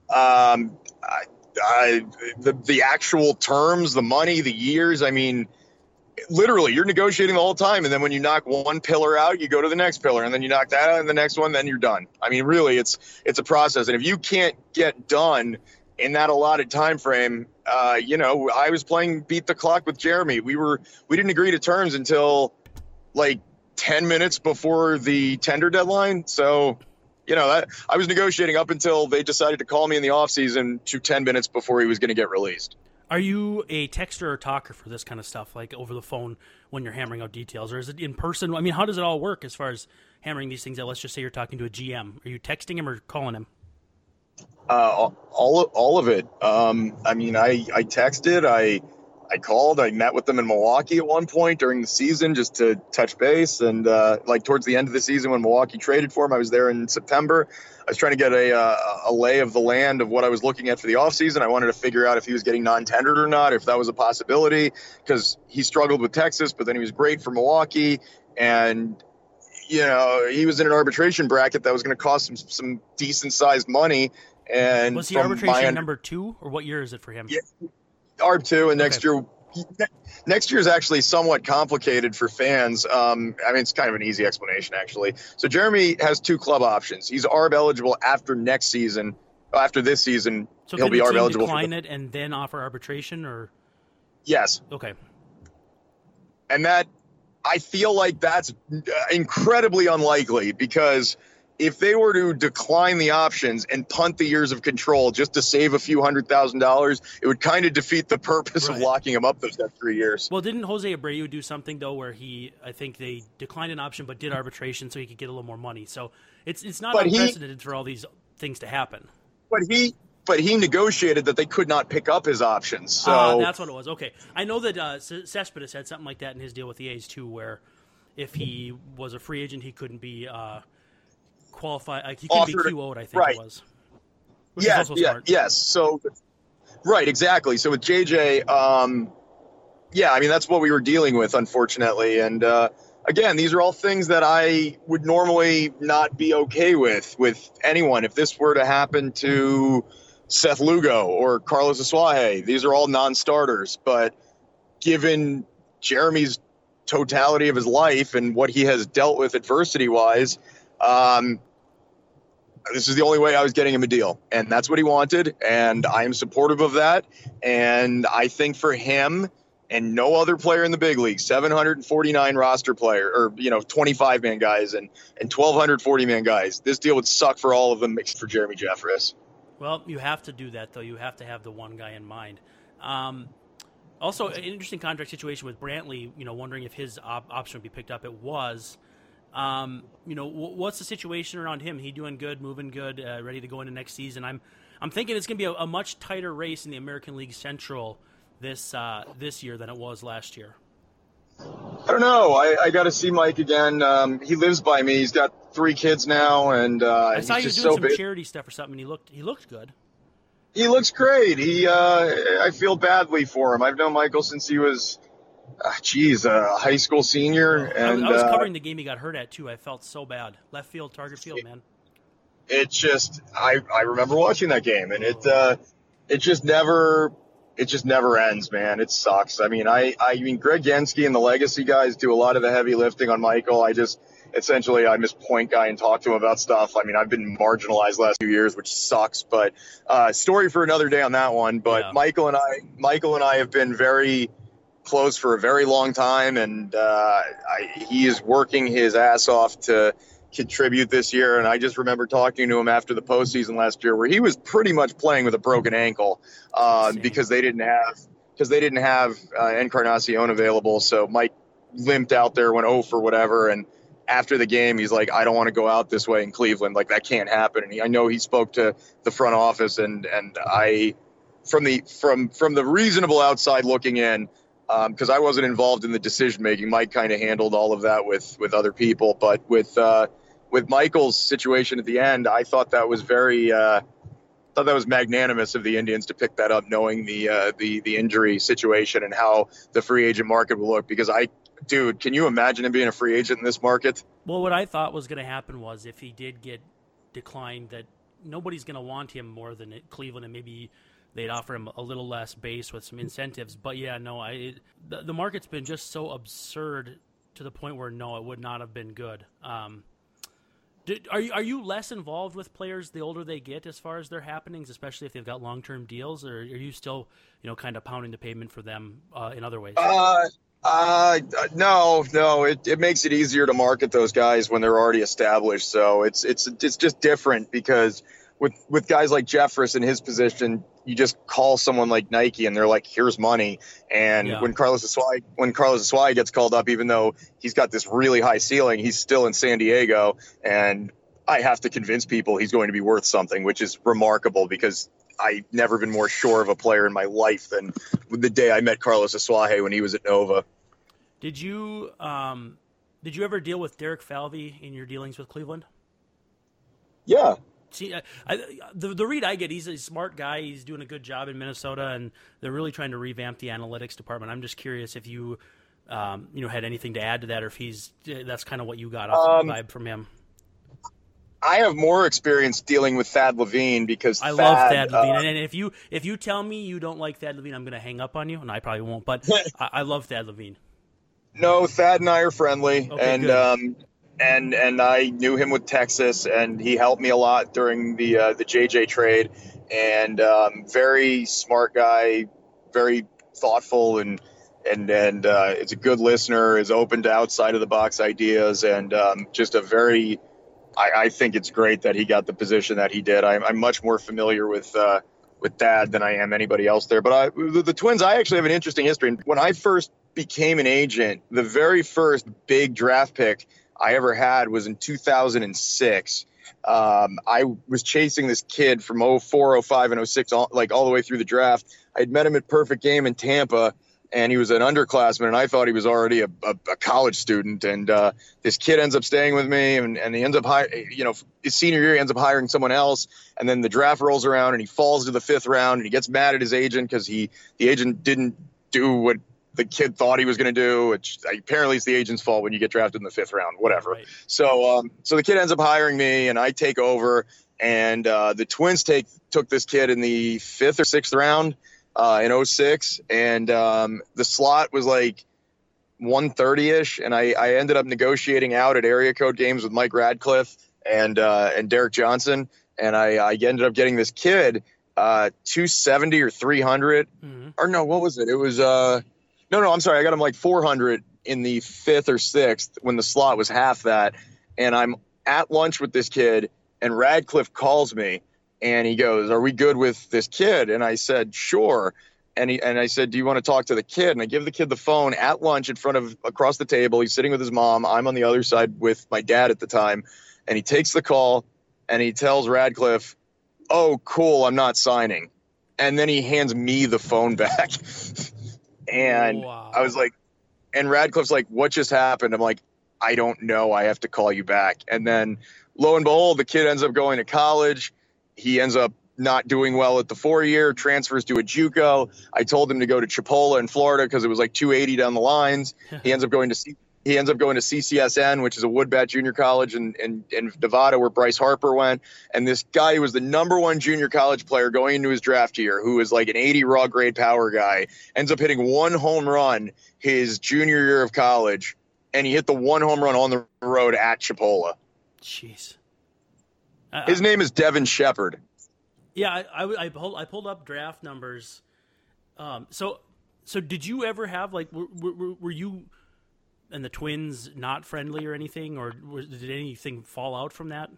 the actual terms, the money, the years. I mean, literally, you're negotiating the whole time. And then when you knock one pillar out, you go to the next pillar. And then you knock that out and the next one, then you're done. I mean, really, it's a process. And if you can't get done in that allotted time frame, I was playing beat the clock with Jeremy. We didn't agree to terms until like 10 minutes before the tender deadline. So, I was negotiating up until they decided to call me in the offseason to 10 minutes before he was going to get released. Are you a texter or talker for this kind of stuff, like over the phone when you're hammering out details, or is it in person? I mean, how does it all work as far as hammering these things out? Let's just say you're talking to a GM. Are you texting him or calling him? All of it. I mean, I texted, I called, I met with them in Milwaukee at one point during the season just to touch base. And towards the end of the season when Milwaukee traded for him, I was there in September. I was trying to get a lay of the land of what I was looking at for the offseason. I wanted to figure out if he was getting non-tendered or not, if that was a possibility, because he struggled with Texas, but then he was great for Milwaukee. And, he was in an arbitration bracket that was going to cost him some decent-sized money. And was he arbitration number 2, or what year is it for him? Yeah, ARB2, and next year is actually somewhat complicated for fans. I mean, it's kind of an easy explanation, actually. So Jeremy has 2 club options. He's ARB eligible after this season. So he'll be ARB eligible. Decline it and then offer arbitration, or? Yes. Okay. And I feel like that's incredibly unlikely, because if they were to decline the options and punt the years of control just to save a few $100,000, it would kind of defeat the purpose of locking him up those next 3 years. Well, didn't Jose Abreu do something, though, where I think they declined an option but did arbitration so he could get a little more money? So it's not unprecedented for all these things to happen. But he negotiated that they could not pick up his options. So that's what it was. Okay. I know that Cespedes had something like that in his deal with the A's, too, where if he was a free agent, he couldn't be qualify, like he couldn't be QO'd, I think it was. Which is also smart. Yes. So, right, exactly. So with JJ, I mean, that's what we were dealing with, unfortunately. And again, these are all things that I would normally not be okay with anyone. If this were to happen to Seth Lugo or Carlos Asuaje, these are all non-starters. But given Jeremy's totality of his life and what he has dealt with adversity-wise, this is the only way I was getting him a deal, and that's what he wanted, and I am supportive of that. And I think for him and no other player in the big league, 749 roster player, or 25-man guys and 1,240-man guys, this deal would suck for all of them except for Jeremy Jeffress. Well, you have to do that, though. You have to have the one guy in mind. Also, an interesting contract situation with Brantley, wondering if his option would be picked up. It was. What's the situation around him? He doing good, moving good, ready to go into next season. I'm thinking it's going to be a much tighter race in the American League Central this year than it was last year. I don't know. I got to see Mike again. He lives by me. He's got 3 kids now, and I saw you doing some charity stuff or something. And he looked good. He looks great. I feel badly for him. I've known Michael since he was. A high school senior. And I was covering the game he got hurt at, too. I felt so bad. Left field, target field, man. It just, I remember watching that game, and it just never ends, man. It sucks. I mean, Greg Yansky and the Legacy guys do a lot of the heavy lifting on Michael. I'm this point guy and talk to him about stuff. I mean, I've been marginalized the last few years, which sucks, but story for another day on that one. But yeah. Michael and I have been very close for a very long time, and he is working his ass off to contribute this year. And I just remember talking to him after the postseason last year, where he was pretty much playing with a broken ankle because they didn't have Encarnacion available. So Mike limped out there, went 0 for whatever, and after the game, he's like, I don't want to go out this way in Cleveland. Like, that can't happen. And I know he spoke to the front office, and I, from the reasonable outside looking in, because I wasn't involved in the decision making. Mike kind of handled all of that with other people, but with Michael's situation at the end, I thought that was magnanimous of the Indians to pick that up, knowing the injury situation and how the free agent market will look. Because I dude, can you imagine him being a free agent in this market? Well, what I thought was going to happen was if he did get declined, that nobody's going to want him more than Cleveland, and maybe they'd offer him a little less base with some incentives. But yeah, no, the market's been just so absurd to the point where no, it would not have been good. Are you less involved with players the older they get as far as their happenings, especially if they've got long-term deals, or are you still, kind of pounding the pavement for them in other ways? No. It makes it easier to market those guys when they're already established. So it's just different because with guys like Jeffress in his position, you just call someone like Nike and they're like, here's money. And when Carlos Aswai gets called up, even though he's got this really high ceiling, he's still in San Diego. And I have to convince people he's going to be worth something, which is remarkable because I've never been more sure of a player in my life than the day I met Carlos Aswai when he was at Nova. Did you ever deal with Derek Falvey in your dealings with Cleveland? Yeah. See, the read I get, he's a smart guy. He's doing a good job in Minnesota, and they're really trying to revamp the analytics department. I'm just curious if you, had anything to add to that, or if that's kind of what you got off the vibe from him. I have more experience dealing with Thad Levine because I love Thad Levine. And if you tell me you don't like Thad Levine, I'm going to hang up on you, and I probably won't. But I love Thad Levine. No, Thad and I are friendly, okay, and I knew him with Texas, and he helped me a lot during the JJ trade. And very smart guy, very thoughtful, and is a good listener, is open to outside of the box ideas, and just a very. I think it's great that he got the position that he did. I'm much more familiar with Thad than I am anybody else there. But the Twins, I actually have an interesting history. When I first became an agent, the very first big draft pick I ever had was in 2006. I was chasing this kid from 04, 05, and 06, all the way through the draft. I'd met him at Perfect Game in Tampa, and he was an underclassman, and I thought he was already a college student. And this kid ends up staying with me, and he ends up his senior year, he ends up hiring someone else. And then the draft rolls around, and he falls to the 5th round, and he gets mad at his agent because the agent didn't do what the kid thought he was going to do, which apparently it's the agent's fault when you get drafted in the 5th round, whatever. Right. So the kid ends up hiring me, and I take over, and the Twins took this kid in the 5th or 6th round. In 06, and the slot was like 130-ish, and I ended up negotiating out at area code games with Mike Radcliffe and Derek Johnson, and I ended up getting this kid 270 or 300, or no, what was it? It was no, I'm sorry, I got him like 400 in the 5th or 6th when the slot was half that, and I'm at lunch with this kid, and Radcliffe calls me. And he goes, "Are we good with this kid?" And I said, "Sure." And I said, "Do you want to talk to the kid?" And I give the kid the phone at lunch across the table. He's sitting with his mom. I'm on the other side with my dad at the time. And he takes the call and he tells Radcliffe, "Oh, cool, I'm not signing." And then he hands me the phone back. And wow. I was like, and Radcliffe's like, "What just happened?" I'm like, "I don't know. I have to call you back." And then lo and behold, the kid ends up going to college. He ends up not doing well at the 4-year, transfers to a JUCO. I told him to go to Chipola in Florida because it was like 280 down the lines. He ends up going to CCSN, which is a Woodbat junior college in Nevada where Bryce Harper went. And this guy who was the #1 junior college player going into his draft year, who was like an 80 raw grade power guy, ends up hitting 1 home run his junior year of college. And he hit the 1 home run on the road at Chipola. Jeez. His name is Devin Shepard. Yeah, I pulled up draft numbers. So did you ever have were you and the Twins not friendly or anything, or did anything fall out from that?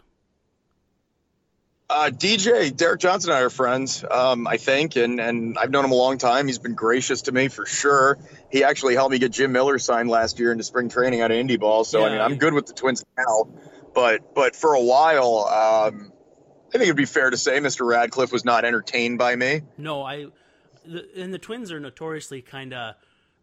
Derek Johnson and I are friends, I think, and I've known him a long time. He's been gracious to me for sure. He actually helped me get Jim Miller signed last year into spring training out of Indy ball. So yeah, I'm good with the Twins now. But for a while, I think it'd be fair to say Mr. Radcliffe was not entertained by me. No, and the Twins are notoriously kind of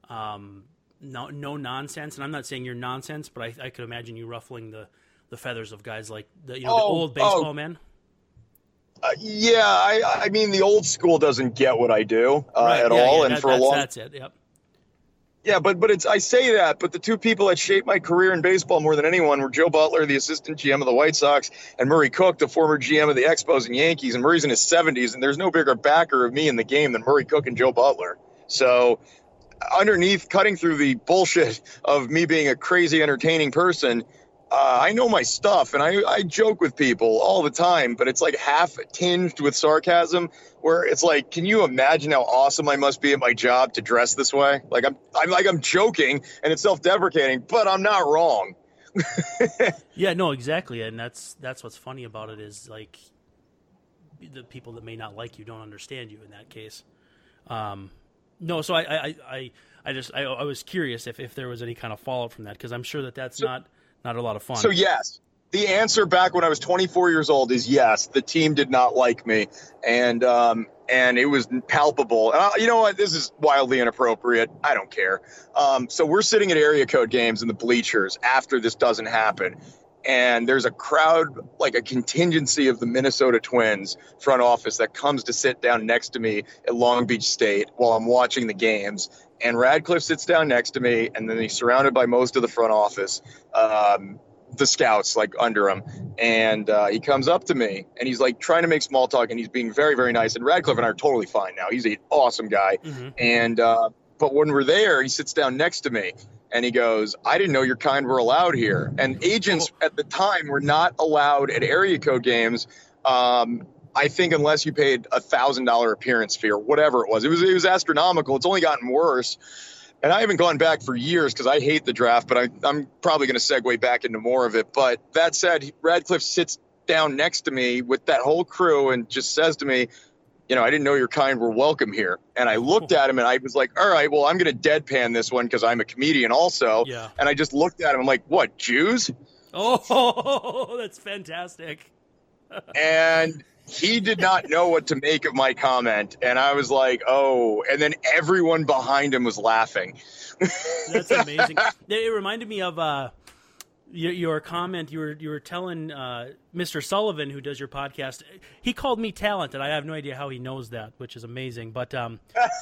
no nonsense, and I'm not saying you're nonsense, but I could imagine you ruffling the feathers of guys like the old baseball men. Yeah, I mean the old school doesn't get what I do at all, and for a long. That's it. Yep. Yeah, but it's I say that, but the two people that shaped my career in baseball more than anyone were Joe Butler, the assistant GM of the White Sox, and Murray Cook, the former GM of the Expos and Yankees. And Murray's in his 70s, and there's no bigger backer of me in the game than Murray Cook and Joe Butler. So underneath, cutting through the bullshit of me being a crazy entertaining person, I know my stuff, and I joke with people all the time, but it's like half tinged with sarcasm, where it's like, can you imagine how awesome I must be at my job to dress this way? Like I'm joking, and it's self-deprecating, but I'm not wrong. Yeah, no, exactly, and that's what's funny about it is like the people that may not like you don't understand you in that case. No, so I was curious if there was any kind of fallout from that, because I'm sure that's not a lot of fun. So yes, the answer back when I was 24 years old is yes. The team did not like me, and it was palpable. You know what? This is wildly inappropriate. I don't care. So we're sitting at area code games in the bleachers after this doesn't happen, and there's a crowd, like a contingency of the Minnesota Twins front office that comes to sit down next to me at Long Beach State while I'm watching the games. And Radcliffe sits down next to me, and then he's surrounded by most of the front office, the scouts, like under him. And he comes up to me, and he's like trying to make small talk, and he's being very, very nice. And Radcliffe and I are totally fine now. He's an awesome guy. Mm-hmm. And but when we're there, he sits down next to me, and he goes, "I didn't know your kind were allowed here." And agents at the time were not allowed at area code games. I think unless you paid $1,000 appearance fee or whatever it was. It was astronomical. It's only gotten worse. And I haven't gone back for years because I hate the draft, but I'm probably going to segue back into more of it. But that said, Radcliffe sits down next to me with that whole crew and just says to me, "You know, I didn't know your kind were welcome here." And I looked at him and I was like, all right, well, I'm going to deadpan this one because I'm a comedian also. Yeah. And I just looked at him. I'm like, what, Jews? Oh, that's fantastic. And he did not know what to make of my comment. And I was like, oh, and then everyone behind him was laughing. That's amazing. It reminded me of your comment. You were telling Mr. Sullivan, who does your podcast, he called me talented. I have no idea how he knows that, which is amazing. But you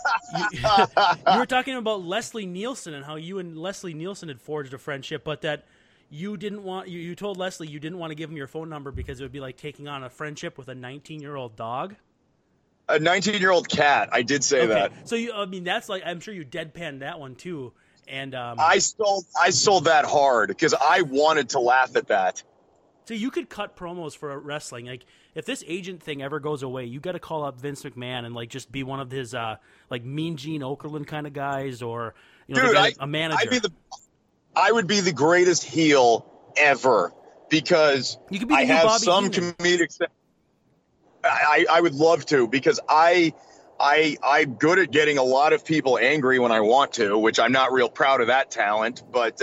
were talking about Leslie Nielsen and how you and Leslie Nielsen had forged a friendship, but that you didn't want. You told Leslie you didn't want to give him your phone number because it would be like taking on a friendship with a 19-year-old dog. A 19-year-old cat. I did say that. So that's like, I'm sure you deadpanned that one too. And I sold that hard because I wanted to laugh at that. So you could cut promos for wrestling. Like if this agent thing ever goes away, you got to call up Vince McMahon and like just be one of his like Mean Gene Okerlund kind of guys, or dude, a manager. I would be the greatest heel ever because you could be the I have Bobby some Heenan. comedic. I would love to because I'm good at getting a lot of people angry when I want to, which I'm not real proud of that talent, but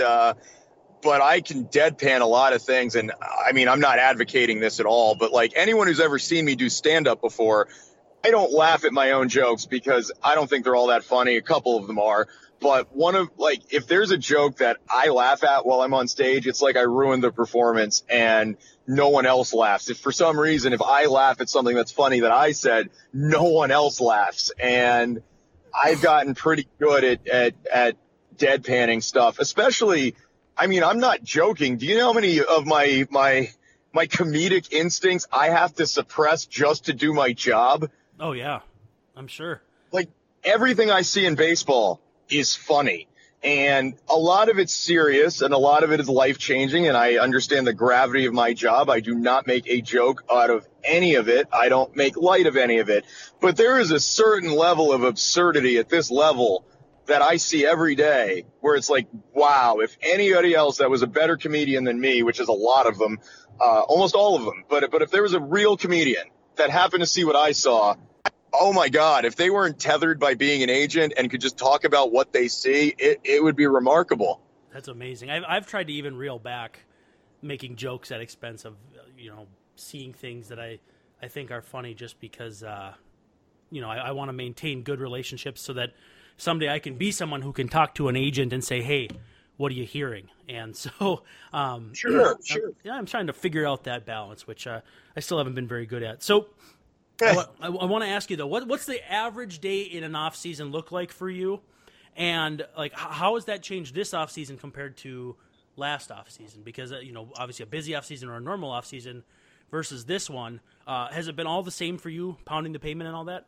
I can deadpan a lot of things. And I mean, I'm not advocating this at all, but like anyone who's ever seen me do stand up before, I don't laugh at my own jokes because I don't think they're all that funny. A couple of them are. But if there's a joke that I laugh at while I'm on stage, it's like I ruined the performance and no one else laughs. If for some reason, if I laugh at something that's funny that I said, no one else laughs. And I've gotten pretty good at deadpanning stuff, especially, I mean, I'm not joking. Do you know how many of my comedic instincts I have to suppress just to do my job? Oh, yeah, I'm sure. Like everything I see in baseball is funny, and a lot of it's serious and a lot of it is life-changing, and I understand the gravity of my job. I do not make a joke out of any of it. I don't make light of any of it, but there is a certain level of absurdity at this level that I see every day where it's like, wow, if anybody else that was a better comedian than me, which is a lot of them, almost all of them, but if there was a real comedian that happened to see what I saw, oh my God, if they weren't tethered by being an agent and could just talk about what they see, it would be remarkable. That's amazing. I've tried to even reel back making jokes at expense of, seeing things that I think are funny just because, I want to maintain good relationships so that someday I can be someone who can talk to an agent and say, hey, what are you hearing? And so, Sure. I'm trying to figure out that balance, which I still haven't been very good at. So, I want to ask you, though, what's the average day in an off season look like for you? And like, how has that changed this offseason compared to last offseason? Because obviously a busy offseason or a normal offseason versus this one, has it been all the same for you, pounding the pavement and all that?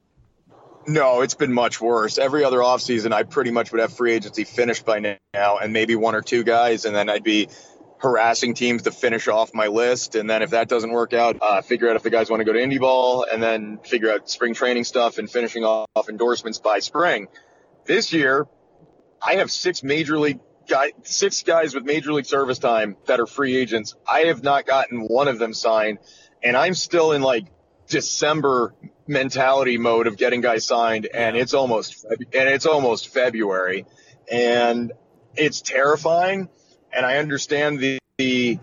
No, it's been much worse. Every other offseason, I pretty much would have free agency finished by now, and maybe one or two guys, and then I'd be harassing teams to finish off my list. And then if that doesn't work out, figure out if the guys want to go to indie ball, and then figure out spring training stuff and finishing off endorsements by spring. This year, I have six guys with major league service time that are free agents. I have not gotten one of them signed, and I'm still in like December mentality mode of getting guys signed, and it's almost February, and it's terrifying. And I understand the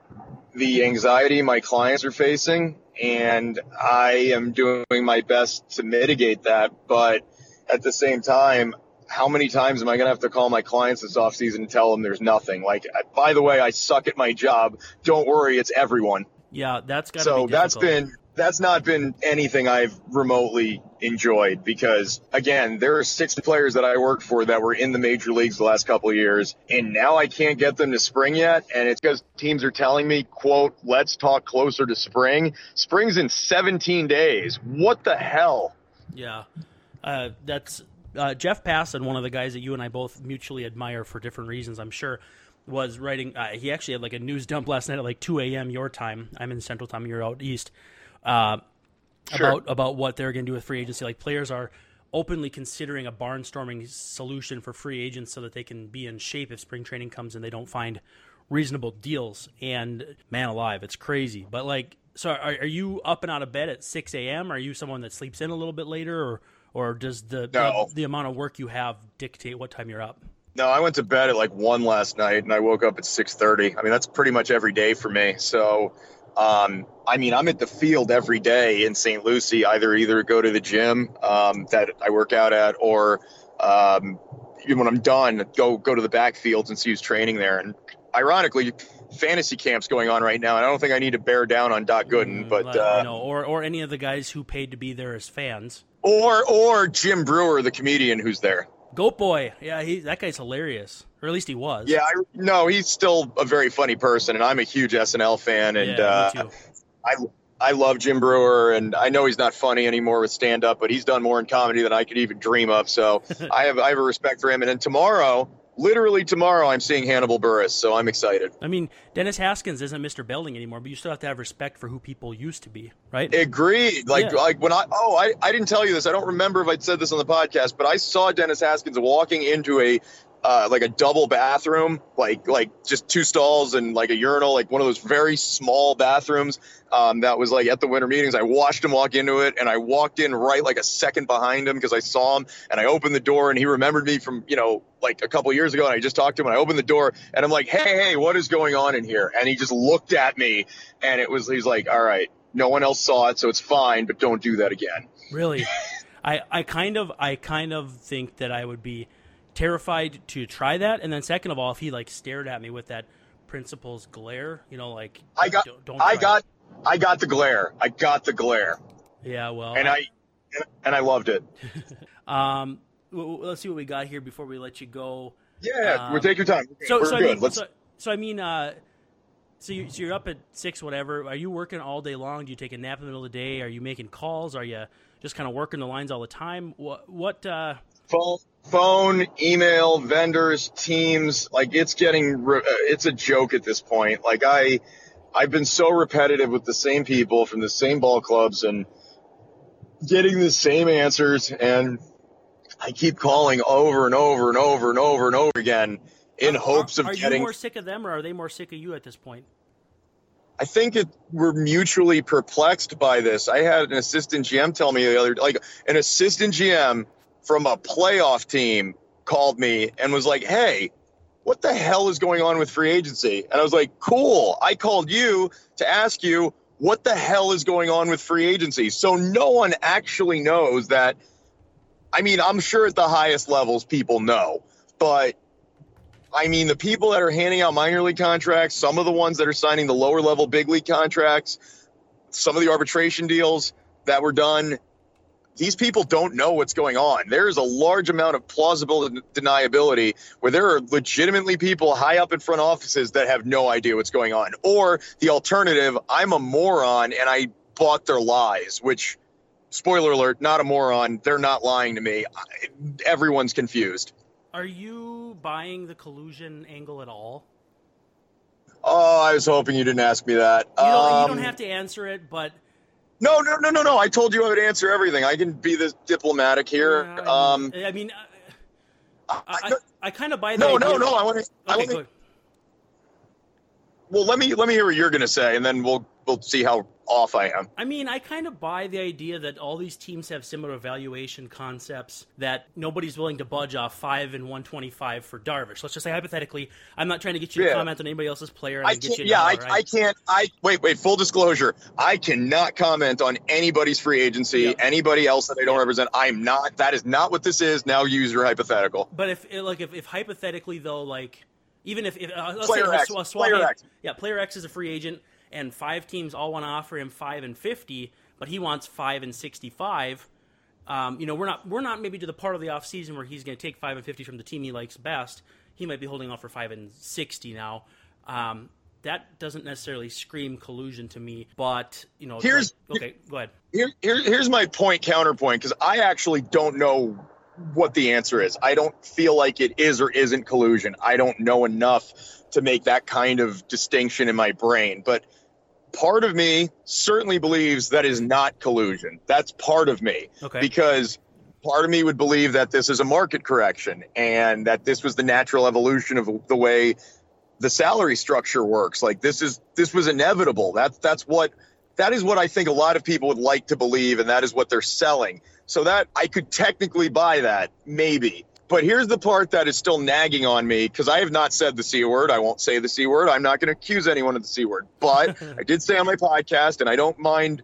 anxiety my clients are facing, and I am doing my best to mitigate that. But at the same time, how many times am I going to have to call my clients this offseason and tell them there's nothing? Like, by the way, I suck at my job. Don't worry, it's everyone. Yeah, that's got to be difficult. That's not been anything I've remotely enjoyed, because, again, there are 6 players that I worked for that were in the major leagues the last couple of years, and now I can't get them to spring yet, and it's because teams are telling me, quote, let's talk closer to spring. Spring's in 17 days. What the hell? Yeah, that's Jeff Passan, one of the guys that you and I both mutually admire for different reasons, I'm sure, was writing. He actually had like a news dump last night at like 2 a.m. your time. I'm in Central Time, you're out east. Sure. About what they're going to do with free agency. Like, players are openly considering a barnstorming solution for free agents so that they can be in shape if spring training comes and they don't find reasonable deals. And man alive, it's crazy. But like, so are you up and out of bed at 6 a.m.? Are you someone that sleeps in a little bit later, or does the amount of work you have dictate what time you're up? No, I went to bed at like 1 last night, and I woke up at 6:30. I mean, that's pretty much every day for me. So, I mean, I'm at the field every day in St. Lucie, either go to the gym that I work out at, or even when I'm done, go to the backfields and see who's training there. And ironically, fantasy camp's going on right now, and I don't think I need to bear down on Doc Gooden, but or any of the guys who paid to be there as fans, or Jim Brewer, the comedian who's there. Goat Boy, yeah, that guy's hilarious, or at least he was. Yeah, he's still a very funny person, and I'm a huge SNL fan, and me too. I love Jim Brewer, and I know he's not funny anymore with stand-up, but he's done more in comedy than I could even dream of. So I have a respect for him. And then literally tomorrow, I'm seeing Hannibal Buress, so I'm excited. I mean, Dennis Haskins isn't Mr. Belding anymore, but you still have to have respect for who people used to be, right? Agreed. Like when I didn't tell you this. I don't remember if I'd said this on the podcast, but I saw Dennis Haskins walking into a double bathroom, like just 2 stalls and like a urinal, like one of those very small bathrooms that was like at the winter meetings. I watched him walk into it, and I walked in right like a second behind him because I saw him, and I opened the door, and he remembered me from, like a couple years ago, and I just talked to him, and I opened the door, and I'm like, hey, what is going on in here? And he just looked at me, and he's like, all right, no one else saw it, so it's fine, but don't do that again. Really? I kind of think that I would be terrified to try that. And then second of all, if he like stared at me with that principal's glare, like I got the glare. I got the glare. Yeah, well, and I loved it. Let's see what we got here before we let you go. Yeah, we'll take your time. So you're up at 6, whatever. Are you working all day long? Do you take a nap in the middle of the day? Are you making calls? Are you just kind of working the lines all the time? What? Phone, email, vendors, teams. Like, it's a joke at this point. Like, I've been so repetitive with the same people from the same ball clubs and getting the same answers, and I keep calling over and over and over and over and over again in hopes of getting. Are you more sick of them, or are they more sick of you at this point? I think we're mutually perplexed by this. I had an assistant GM tell me an assistant GM from a playoff team called me and was like, hey, what the hell is going on with free agency? And I was like, cool. I called you to ask you what the hell is going on with free agency. So no one actually knows that. I mean, I'm sure at the highest levels people know, but I mean, the people that are handing out minor league contracts, some of the ones that are signing the lower level big league contracts, some of the arbitration deals that were done, these people don't know what's going on. There is a large amount of plausible deniability where there are legitimately people high up in front offices that have no idea what's going on. Or the alternative, I'm a moron and I bought their lies, which, spoiler alert, not a moron. They're not lying to me. Everyone's confused. Are you buying the collusion angle at all? Oh, I was hoping you didn't ask me that. You don't have to answer it, but... No. I told you I would answer everything. I can be this diplomatic here. I kind of buy that. No. I want to. Well, let me hear what you're going to say, and then we'll see how off I am. I mean, I kind of buy the idea that all these teams have similar valuation concepts, that nobody's willing to budge off 5 and 125 for Darvish. Let's just say hypothetically, I'm not trying to get you to comment on anybody else's player. I can't. Wait. Full disclosure, I cannot comment on anybody's free agency, anybody else that I don't represent. I'm not. That is not what this is. Now use your hypothetical. But if hypothetically though, like even if let's player say X, player X. Yeah, player X is a free agent, and 5 teams all want to offer him 5 and 50, but he wants 5 and 65. We're not maybe to the part of the offseason where he's going to take 5 and 50 from the team he likes best. He might be holding off for 5 and 60 now. That doesn't necessarily scream collusion to me, but okay, go ahead. Here's my counterpoint, because I actually don't know what the answer is. I don't feel like it is or isn't collusion. I don't know enough to make that kind of distinction in my brain, but part of me certainly believes that is not collusion. That's part of me. Okay. Because part of me would believe that this is a market correction and that this was the natural evolution of the way the salary structure works. Like this was inevitable. That is what I think a lot of people would like to believe, and that is what they're selling. So that I could technically buy that, maybe. But here's the part that is still nagging on me, because I have not said the C word. I won't say the C word. I'm not going to accuse anyone of the C word. But I did say on my podcast, and I don't mind,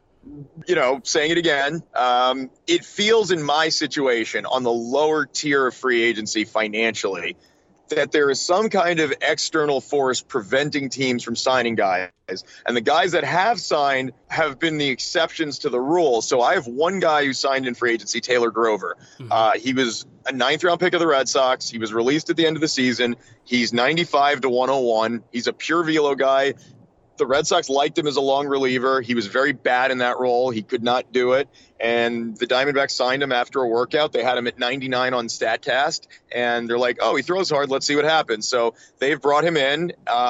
saying it again. It feels in my situation on the lower tier of free agency financially that there is some kind of external force preventing teams from signing guys. And the guys that have signed have been the exceptions to the rule. So I have one guy who signed in free agency, Taylor Grover. He was a 9th-round pick of the Red Sox. He was released at the end of the season. He's 95 to 101. He's a pure velo guy. The Red Sox liked him as a long reliever. He was very bad in that role. He could not do it. And the Diamondbacks signed him after a workout. They had him at 99 on StatCast. And they're like, oh, he throws hard. Let's see what happens. So they've brought him in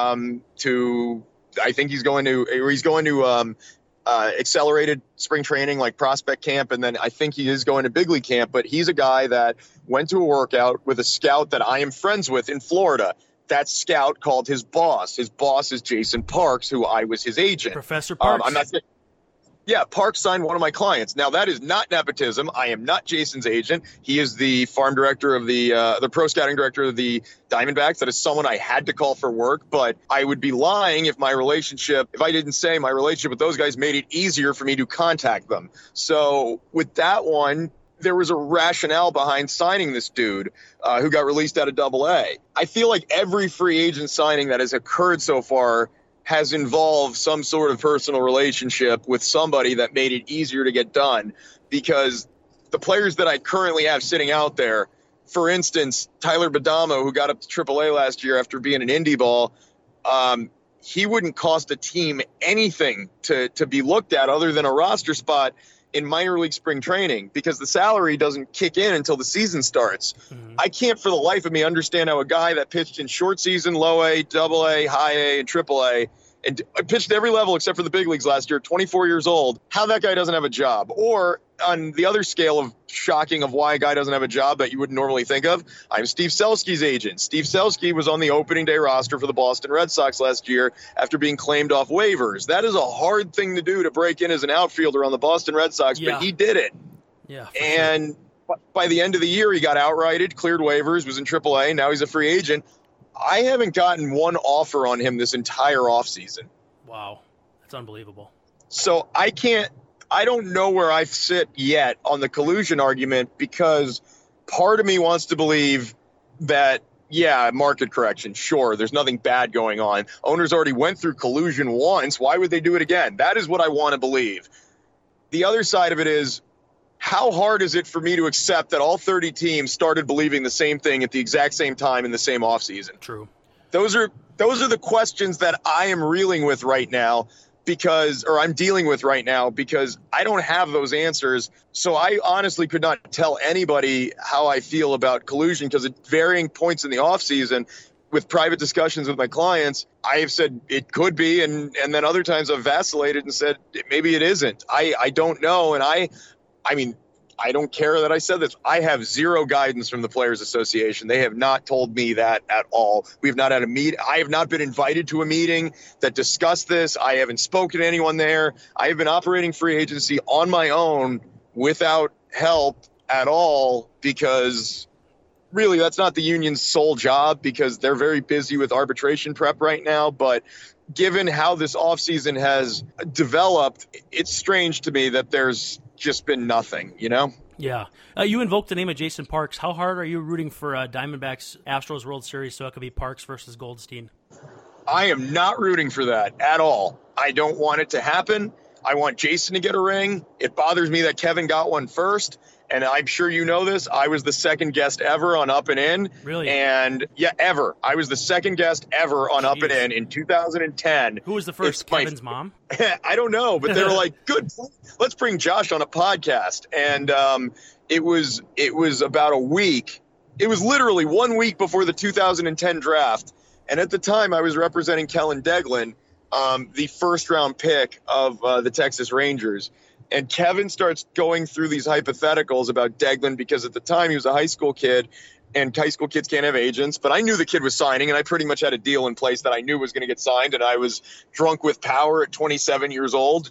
I think he's going to accelerated spring training, like prospect camp. And then I think he is going to big league camp. But he's a guy that went to a workout with a scout that I am friends with in Florida. That scout called his boss. His boss is Jason Parks, who I was his agent. Professor Parks. Parks signed one of my clients. Now, that is not nepotism. I am not Jason's agent. He is the farm director of the pro scouting director of the Diamondbacks. That is someone I had to call for work, but I would be lying if I didn't say my relationship with those guys made it easier for me to contact them. So with that one, there was a rationale behind signing this dude who got released out of AA. I feel like every free agent signing that has occurred so far has involved some sort of personal relationship with somebody that made it easier to get done, because the players that I currently have sitting out there, for instance, Tyler Badamo, who got up to AAA last year after being an indie ball, he wouldn't cost a team anything to be looked at other than a roster spot in minor league spring training, because the salary doesn't kick in until the season starts. I can't for the life of me understand how a guy that pitched in short season, low A, double A, high A, and triple A, and pitched at every level except for the big leagues last year, 24 years old, how that guy doesn't have a job. Or on the other scale of shocking of why a guy doesn't have a job that you wouldn't normally think of, I'm Steve Selski's agent. Steve Selski was on the opening day roster for the Boston Red Sox last year after being claimed off waivers. That is a hard thing to do, to break in as an outfielder on the Boston Red Sox, but he did it. Yeah. And by the end of the year, he got outrighted, cleared waivers, was in AAA. Now he's a free agent. I haven't gotten one offer on him this entire offseason. Wow. That's unbelievable. So I don't know where I sit yet on the collusion argument, because part of me wants to believe that, market correction, sure, there's nothing bad going on. Owners already went through collusion once. Why would they do it again? That is what I want to believe. The other side of it is, how hard is it for me to accept that all 30 teams started believing the same thing at the exact same time in the same offseason? True. Those are the questions that I am reeling with right now I'm dealing with right now because I don't have those answers. So I honestly could not tell anybody how I feel about collusion because at varying points in the offseason with private discussions with my clients, I have said it could be. And then other times I've vacillated and said, maybe it isn't. I don't know. And I mean, I don't care that I said this. I have zero guidance from the Players Association. They have not told me that at all. We have not had a meet. I have not been invited to a meeting that discussed this. I haven't spoken to anyone there. I have been operating free agency on my own without help at all because really that's not the union's sole job because they're very busy with arbitration prep right now. But given how this offseason has developed, it's strange to me that there's just been nothing, you know? Yeah. You invoked the name of Jason Parks. How hard are you rooting for Diamondbacks Astros World Series so it could be Parks versus Goldstein? I am not rooting for that at all. I don't want it to happen. I want Jason to get a ring. It bothers me that Kevin got one first. And I'm sure you know this. I was the second guest ever on Up and In. Really? And yeah, ever. I was the second guest ever on Up and In 2010. Who was the first? Kevin's mom? I don't know, but they were like, good, let's bring Josh on a podcast. And it was about a week. It was literally 1 week before the 2010 draft. And at the time I was representing Kellen Deglin, the first round pick of the Texas Rangers. And Kevin starts going through these hypotheticals about Deglin because at the time he was a high school kid and high school kids can't have agents. But I knew the kid was signing and I pretty much had a deal in place that I knew was going to get signed. And I was drunk with power at 28 years old.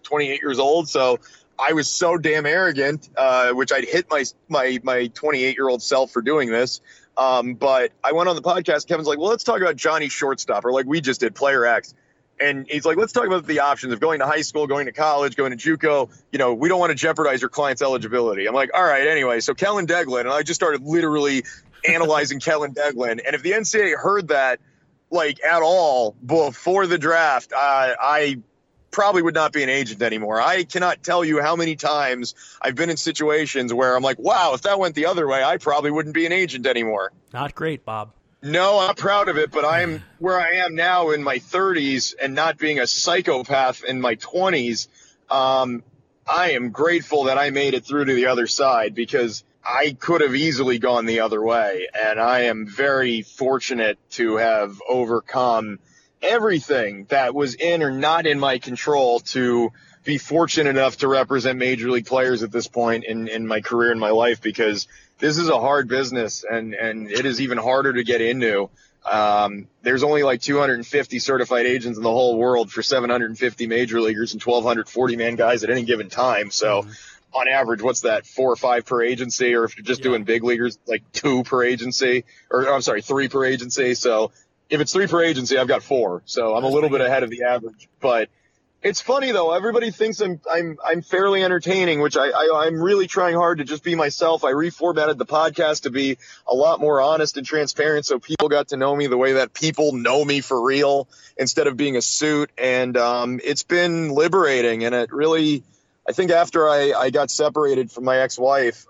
So I was so damn arrogant, which I'd hit my 28-year-old self for doing this. But I went on the podcast. Kevin's like, well, let's talk about Johnny Shortstop, or like we just did, Player X. And he's like, let's talk about the options of going to high school, going to college, going to JUCO. You know, we don't want to jeopardize your client's eligibility. I'm like, all right, anyway. So Kellen Deglin, and I just started literally analyzing Kellen Deglin. And if the NCAA heard that, like, at all before the draft, I probably would not be an agent anymore. I cannot tell you how many times I've been in situations where I'm like, wow, if that went the other way, I probably wouldn't be an agent anymore. Not great, Bob. No, I'm proud of it, but I'm where I am now in my 30s and not being a psychopath in my 20s. I am grateful that I made it through to the other side because I could have easily gone the other way. And I am very fortunate to have overcome everything that was in or not in my control to be fortunate enough to represent major league players at this point in my career, in my life, because this is a hard business and it is even harder to get into. There's only like 250 certified agents in the whole world for 750 major leaguers and 1,240 man guys at any given time. So on average, what's that, 4 or 5 per agency? Or if you're just doing big leaguers, like 2 per agency, or I'm sorry, 3 per agency. So if it's 3 per agency, I've got 4. So I'm a little bit ahead of the average, but it's funny though. Everybody thinks I'm fairly entertaining, which I'm really trying hard to just be myself. I reformatted the podcast to be a lot more honest and transparent, so people got to know me the way that people know me for real, instead of being a suit. And it's been liberating. And it really, I think after I got separated from my ex-wife,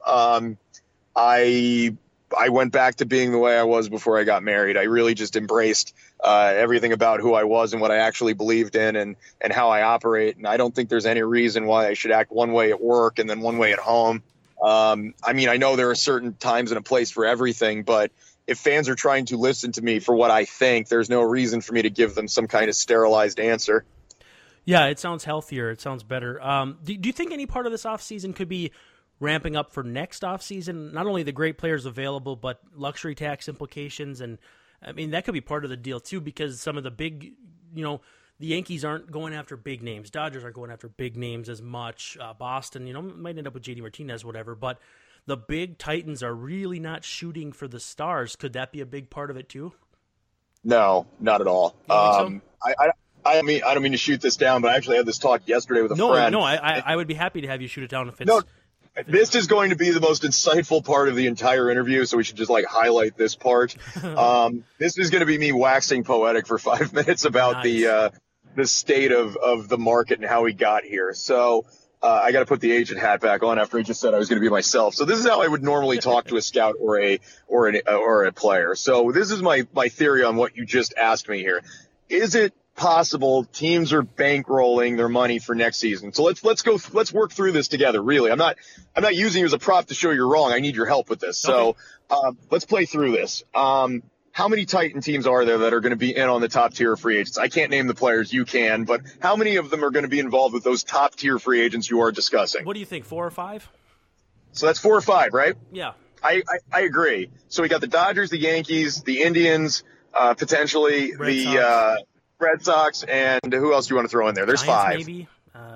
I went back to being the way I was before I got married. I really just embraced everything about who I was and what I actually believed in and how I operate. And I don't think there's any reason why I should act one way at work and then one way at home. I mean, I know there are certain times and a place for everything, but if fans are trying to listen to me for what I think, there's no reason for me to give them some kind of sterilized answer. Yeah, it sounds healthier. It sounds better. Do you think any part of this offseason could be ramping up for next offseason? Not only the great players available, but luxury tax implications. And I mean, that could be part of the deal too, because some of the big, the Yankees aren't going after big names. Dodgers aren't going after big names as much. Boston, might end up with JD Martinez, whatever. But the big Titans are really not shooting for the stars. Could that be a big part of it too? No, not at all. You think so? I don't mean to shoot this down, but I actually had this talk yesterday with a friend. No, I would be happy to have you shoot it down if it's... No. This is going to be the most insightful part of the entire interview, so we should just highlight this part. This is going to be me waxing poetic for 5 minutes about the state of the market and how we got here. So I got to put the agent hat back on after I just said I was going to be myself. So this is how I would normally talk to a scout or a player. So this is my theory on what you just asked me here. Is it possible teams are bankrolling their money for next season? So let's work through this together. Really, I'm not using you as a prop to show you're wrong. I need your help with this. Okay. So let's play through this. How many Titan teams are there that are going to be in on the top tier of free agents? I can't name the players, you can, but how many of them are going to be involved with those top tier free agents you are discussing? What do you think, 4 or 5? So that's 4 or 5, right? Yeah. I agree. So we got the Dodgers, the Yankees, the Indians, potentially Red Sox, and who else do you want to throw in there? There's Giants, 5. Maybe.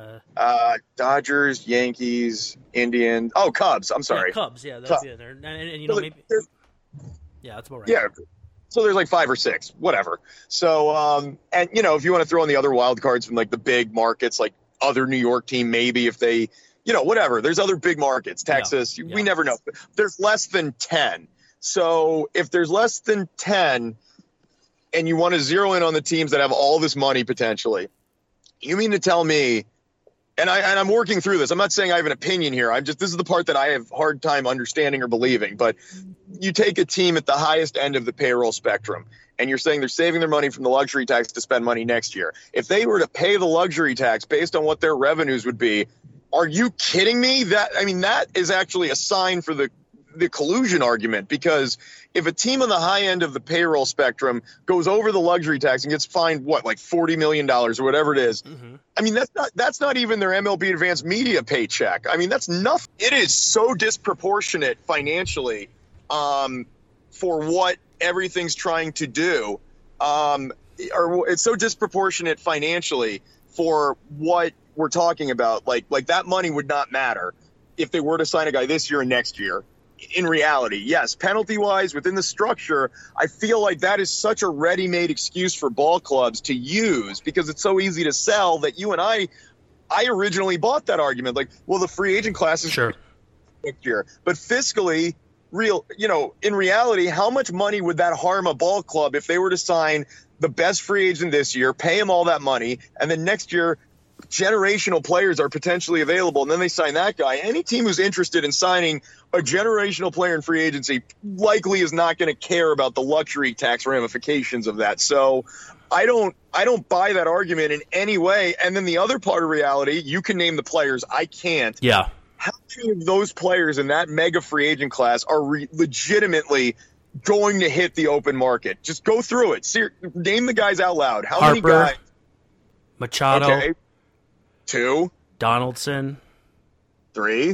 Dodgers, Yankees, Indians. Oh, Cubs. I'm sorry. Yeah, Cubs. Yeah, that'd be in there. And you know, maybe. Yeah, that's about right. Yeah. So there's like 5 or 6, whatever. So, and you know, if you want to throw in the other wild cards from like the big markets, like other New York team, maybe if they, you know, whatever, there's other big markets, Texas, Yeah. we never know. There's less than 10. So if there's less than 10 and you want to zero in on the teams that have all this money potentially, you mean to tell me, and I'm working through this. I'm not saying I have an opinion here. This is the part that I have hard time understanding or believing, but you take a team at the highest end of the payroll spectrum and you're saying they're saving their money from the luxury tax to spend money next year. If they were to pay the luxury tax based on what their revenues would be, are you kidding me? That is actually a sign for the collusion argument, because if a team on the high end of the payroll spectrum goes over the luxury tax and gets fined like $40 million or whatever it is, Mm-hmm. I mean, that's not even their MLB Advanced Media paycheck. I mean, that's nothing. It is so disproportionate financially for what everything's trying to do, or it's so disproportionate financially for what we're talking about. Like that money would not matter if they were to sign a guy this year and next year. In reality, yes, penalty-wise, within the structure, I feel like that is such a ready-made excuse for ball clubs to use because it's so easy to sell that you and I originally bought that argument. Like, well, the free agent class is Sure. next year. But fiscally, in reality, how much money would that harm a ball club if they were to sign the best free agent this year, pay him all that money, and then next year generational players are potentially available, and then they sign that guy? Any team who's interested in signing a generational player in free agency likely is not going to care about the luxury tax ramifications of that. So I don't buy that argument in any way. And then the other part of reality, you can name the players, I can't. Yeah. How many of those players in that mega free agent class are legitimately going to hit the open market? Just go through it. Name the guys out loud. How many Harper, guys? Machado, Okay. 2, Donaldson. 3.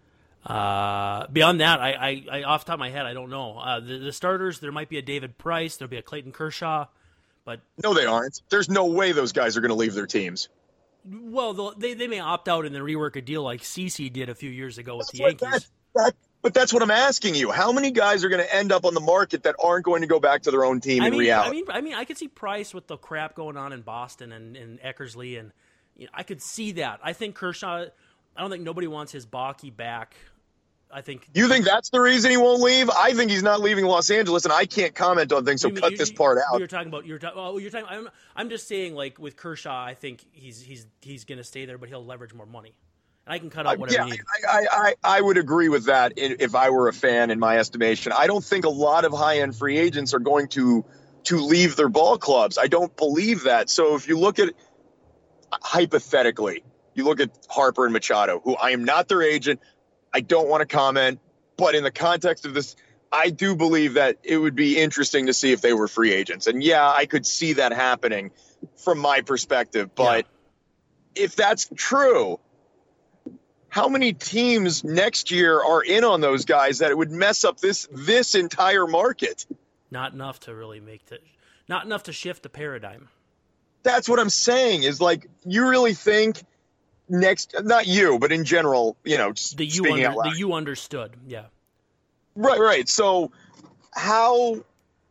Beyond that, I off the top of my head, I don't know. The starters, there might be a David Price, there'll be a Clayton Kershaw, but No, they aren't. There's no way those guys are going to leave their teams. well, they may opt out and then rework a deal like CeCe did a few years ago with the Yankees. But that's what I'm asking you. How many guys are going to end up on the market that aren't going to go back to their own team in reality? I mean, I could see Price with the crap going on in Boston and Eckersley, and I could see that. I think Kershaw. I don't think nobody wants his Baki back. I think You think that's the reason he won't leave? I think he's not leaving Los Angeles, and I can't comment on things, so cut this part out. You're talking about. I'm just saying, like with Kershaw, I think he's going to stay there, but he'll leverage more money. And I can cut out whatever you need. I would agree with that if I were a fan, in my estimation. I don't think a lot of high-end free agents are going to leave their ball clubs. I don't believe that. So if you look at, hypothetically, you look at Harper and Machado, who I am not their agent. I don't want to comment, but in the context of this, I do believe that it would be interesting to see if they were free agents. And yeah, I could see that happening from my perspective. But if that's true, how many teams next year are in on those guys that it would mess up this entire market? Not enough to really not enough to shift the paradigm. That's what I'm saying, is like, you really think not you, but in general, just speaking out loud. The you understood, yeah. Right. So how,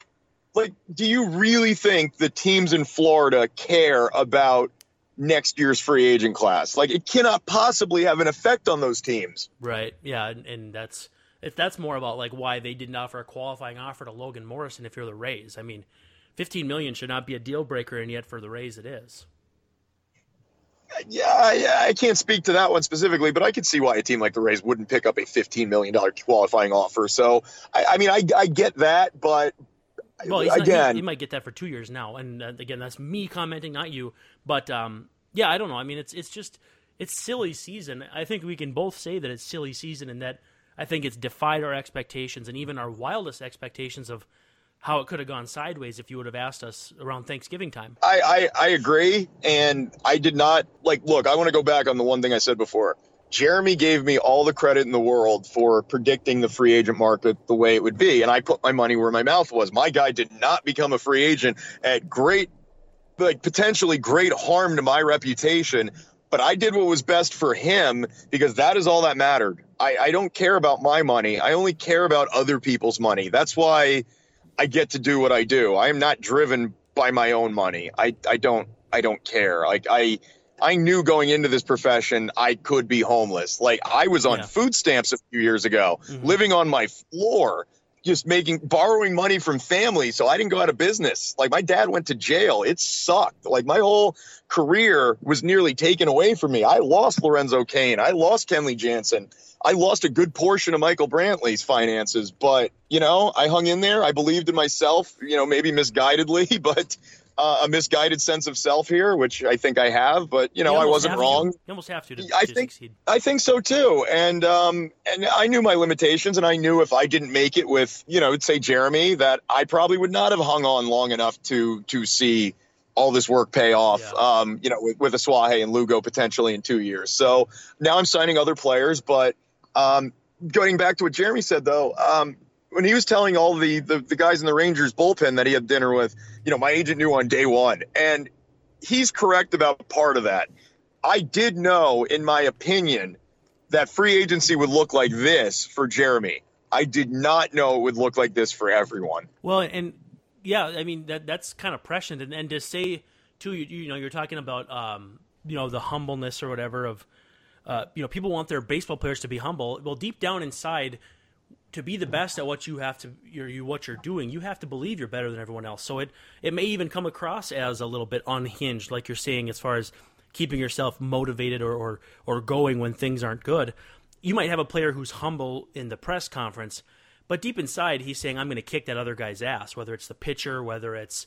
do you really think the teams in Florida care about next year's free agent class? It cannot possibly have an effect on those teams. Right, yeah, and that's more about why they didn't offer a qualifying offer to Logan Morrison if you're the Rays. I mean, $15 million should not be a deal breaker, and yet for the Rays it is. I can't speak to that one specifically, but I could see why a team like the Rays wouldn't pick up a $15 million qualifying offer. So, I get that, but well, again, he might get that for 2 years now. And again, that's me commenting, not you. But yeah, I don't know. I mean, it's silly season. I think we can both say that it's silly season, and that I think it's defied our expectations and even our wildest expectations of how it could have gone sideways if you would have asked us around Thanksgiving time. I agree, and I did not look, I want to go back on the one thing I said before. Jeremy gave me all the credit in the world for predicting the free agent market the way it would be, and I put my money where my mouth was. My guy did not become a free agent at potentially great harm to my reputation, but I did what was best for him because that is all that mattered. I don't care about my money. I only care about other people's money. That's why I get to do what I do. I am not driven by my own money. I don't care. I knew going into this profession I could be homeless. I was on food stamps a few years ago, living on my floor, just borrowing money from family. So I didn't go out of business. My dad went to jail. It sucked. My whole career was nearly taken away from me. I lost Lorenzo Cain. I lost Kenley Jansen. I lost a good portion of Michael Brantley's finances, but, I hung in there. I believed in myself, maybe misguidedly, but a misguided sense of self here, which I think I have, but, I wasn't wrong. You almost have to succeed. I think so too. And I knew my limitations, and I knew if I didn't make it with, say Jeremy, that I probably would not have hung on long enough to see all this work pay off, with Asuaje and Lugo potentially in 2 years. So now I'm signing other players, but going back to what Jeremy said, though, when he was telling all the guys in the Rangers bullpen that he had dinner with, my agent knew on day one. And he's correct about part of that. I did know, in my opinion, that free agency would look like this for Jeremy. I did not know it would look like this for everyone. Well, and yeah, I mean, that's kind of prescient. And to say, too, you're talking about, the humbleness or whatever of, people want their baseball players to be humble. Well, deep down inside, to be the best at what what you're doing, you have to believe you're better than everyone else. So it may even come across as a little bit unhinged, like you're saying, as far as keeping yourself motivated or going when things aren't good. You might have a player who's humble in the press conference, but deep inside he's saying, I'm going to kick that other guy's ass, whether it's the pitcher, whether it's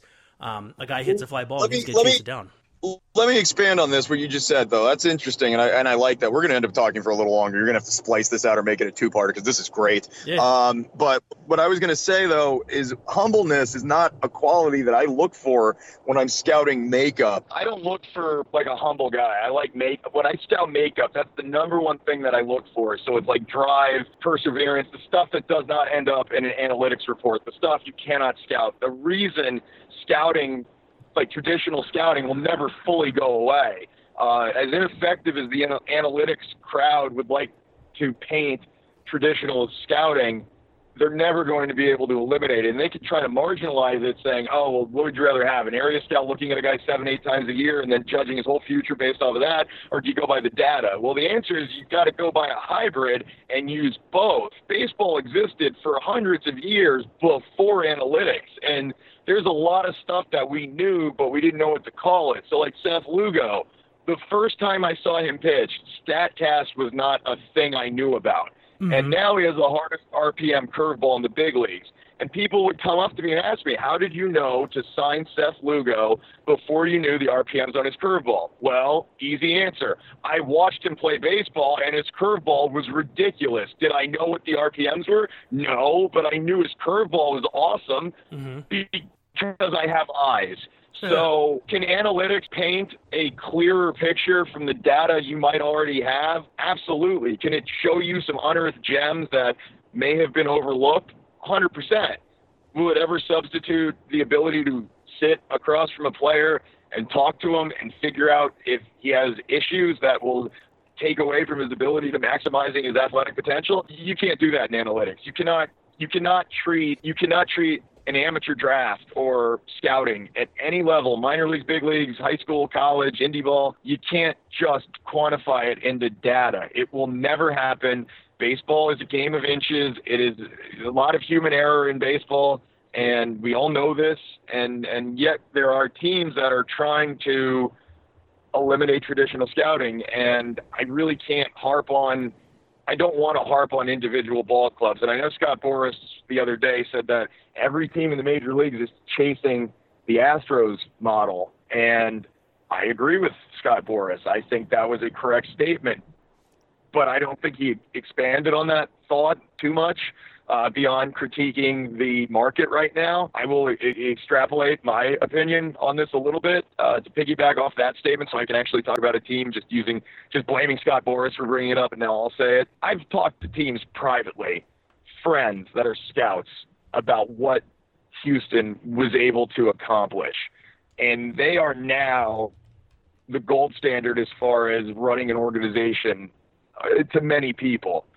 a guy hits a fly ball and he's going to chase it down. Let me expand on this, what you just said, though. That's interesting, and I like that. We're going to end up talking for a little longer. You're going to have to splice this out or make it a two-parter because this is great. Yeah. But what I was going to say, though, is humbleness is not a quality that I look for when I'm scouting makeup. I don't look for, a humble guy. I like makeup. When I scout makeup, that's the number one thing that I look for. So it's drive, perseverance, the stuff that does not end up in an analytics report, the stuff you cannot scout. The reason scouting traditional scouting will never fully go away. As ineffective as the analytics crowd would like to paint traditional scouting, they're never going to be able to eliminate it. And they could try to marginalize it saying, oh, well, what would you rather have? An area scout looking at a guy 7-8 times a year and then judging his whole future based off of that? Or do you go by the data? Well, the answer is you've got to go by a hybrid and use both. Baseball existed for hundreds of years before analytics. And there's a lot of stuff that we knew, but we didn't know what to call it. So Seth Lugo, the first time I saw him pitch, StatCast was not a thing I knew about. Mm-hmm. And now he has the hardest RPM curveball in the big leagues. And people would come up to me and ask me, how did you know to sign Seth Lugo before you knew the RPMs on his curveball? Well, easy answer. I watched him play baseball, and his curveball was ridiculous. Did I know what the RPMs were? No, but I knew his curveball was awesome because I have eyes. So can analytics paint a clearer picture from the data you might already have? Absolutely. Can it show you some unearthed gems that may have been overlooked? 100%. Will it ever substitute the ability to sit across from a player and talk to him and figure out if he has issues that will take away from his ability to maximizing his athletic potential? You can't do that in analytics. You cannot treat an amateur draft or scouting at any level, minor leagues, big leagues, high school, college, indie ball. You can't just quantify it into data. It will never happen. Baseball is a game of inches. It is a lot of human error in baseball, and we all know this. And yet there are teams that are trying to eliminate traditional scouting. And I really can't I don't want to harp on individual ball clubs. And I know Scott Boras the other day said that every team in the major leagues is chasing the Astros model. And I agree with Scott Boras. I think that was a correct statement. But I don't think he expanded on that thought too much beyond critiquing the market right now. I will extrapolate my opinion on this a little bit to piggyback off that statement so I can actually talk about a team just blaming Scott Boras for bringing it up, and now I'll say it. I've talked to teams privately, friends that are scouts, about what Houston was able to accomplish. And they are now the gold standard as far as running an organization to many people.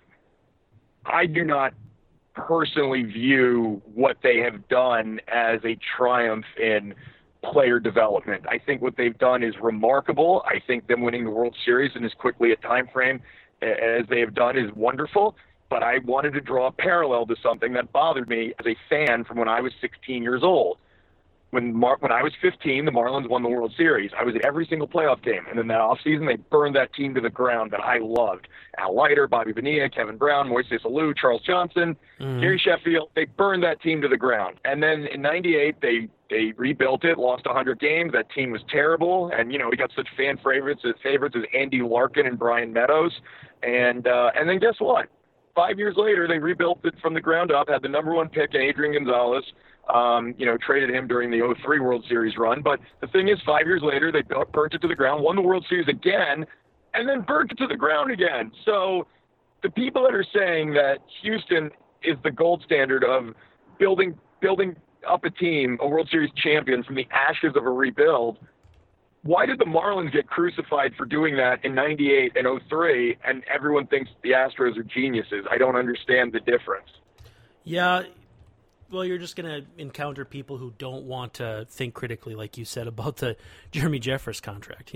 I do not personally view what they have done as a triumph in player development. I think what they've done is remarkable. I think them winning the World Series in as quickly a time frame as they have done is wonderful. But I wanted to draw a parallel to something that bothered me as a fan from when I was 16 years old. When I was 15, the Marlins won the World Series. I was at every single playoff game. And in that offseason, they burned that team to the ground that I loved. Al Leiter, Bobby Bonilla, Kevin Brown, Moises Alou, Charles Johnson, Gary Sheffield. They burned that team to the ground. And then in 98, they rebuilt it, lost 100 games. That team was terrible. And, we got such fan favorites as Andy Larkin and Brian Meadows. And then guess what? 5 years later, they rebuilt it from the ground up, had the number one pick in Adrian Gonzalez. Traded him during the 2003 World Series run. But the thing is, 5 years later, they burnt it to the ground, won the World Series again, and then burnt it to the ground again. So the people that are saying that Houston is the gold standard of building up a team, a World Series champion from the ashes of a rebuild, why did the Marlins get crucified for doing that in 98 and 2003, and everyone thinks the Astros are geniuses? I don't understand the difference. Yeah. Well, you're just going to encounter people who don't want to think critically, like you said, about the Jeremy Jeffress contract,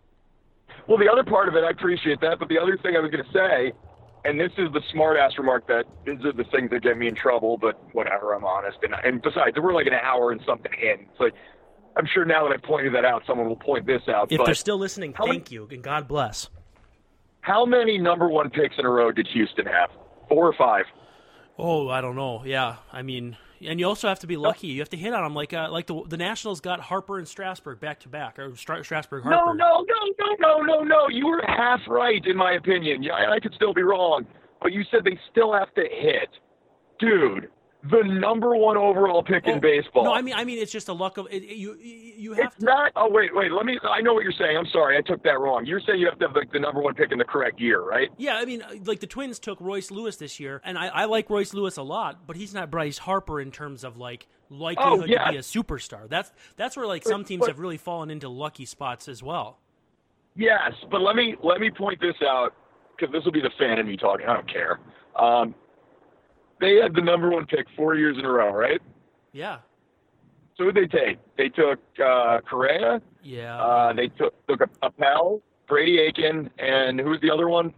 Well, the other part of it, I appreciate that, but the other thing I was going to say, and this is the smart-ass remark that these are the things that get me in trouble, but whatever, I'm honest. And besides, we're like an hour and something in. It's like, I'm sure now that I've pointed that out, someone will point this out. If they're still listening, thank you, and God bless. How many number one picks in a row did Houston have? 4 or 5? Oh, I don't know. Yeah, I mean, and you also have to be lucky. You have to hit on them like the Nationals got Harper and Strasburg back to back, or Strasburg Harper. No. You were half right in my opinion. Yeah, I could still be wrong, but you said they still have to hit, dude. The number one overall pick in baseball. No, I mean, it's just a luck of it. You have it's to. Not. Oh, wait. I know what you're saying. I'm sorry, I took that wrong. You're saying you have to have the number one pick in the correct year, right? Yeah, I mean, like the Twins took Royce Lewis this year, and I like Royce Lewis a lot, but he's not Bryce Harper in terms of likelihood to be a superstar. That's where some teams have really fallen into lucky spots as well. Yes, but let me point this out because this will be the fan in me talking. I don't care. They had the number one pick 4 years in a row, right? Yeah. So who did they take? They took Correa. Yeah. They took Appel, Brady Aiken, and who was the other one?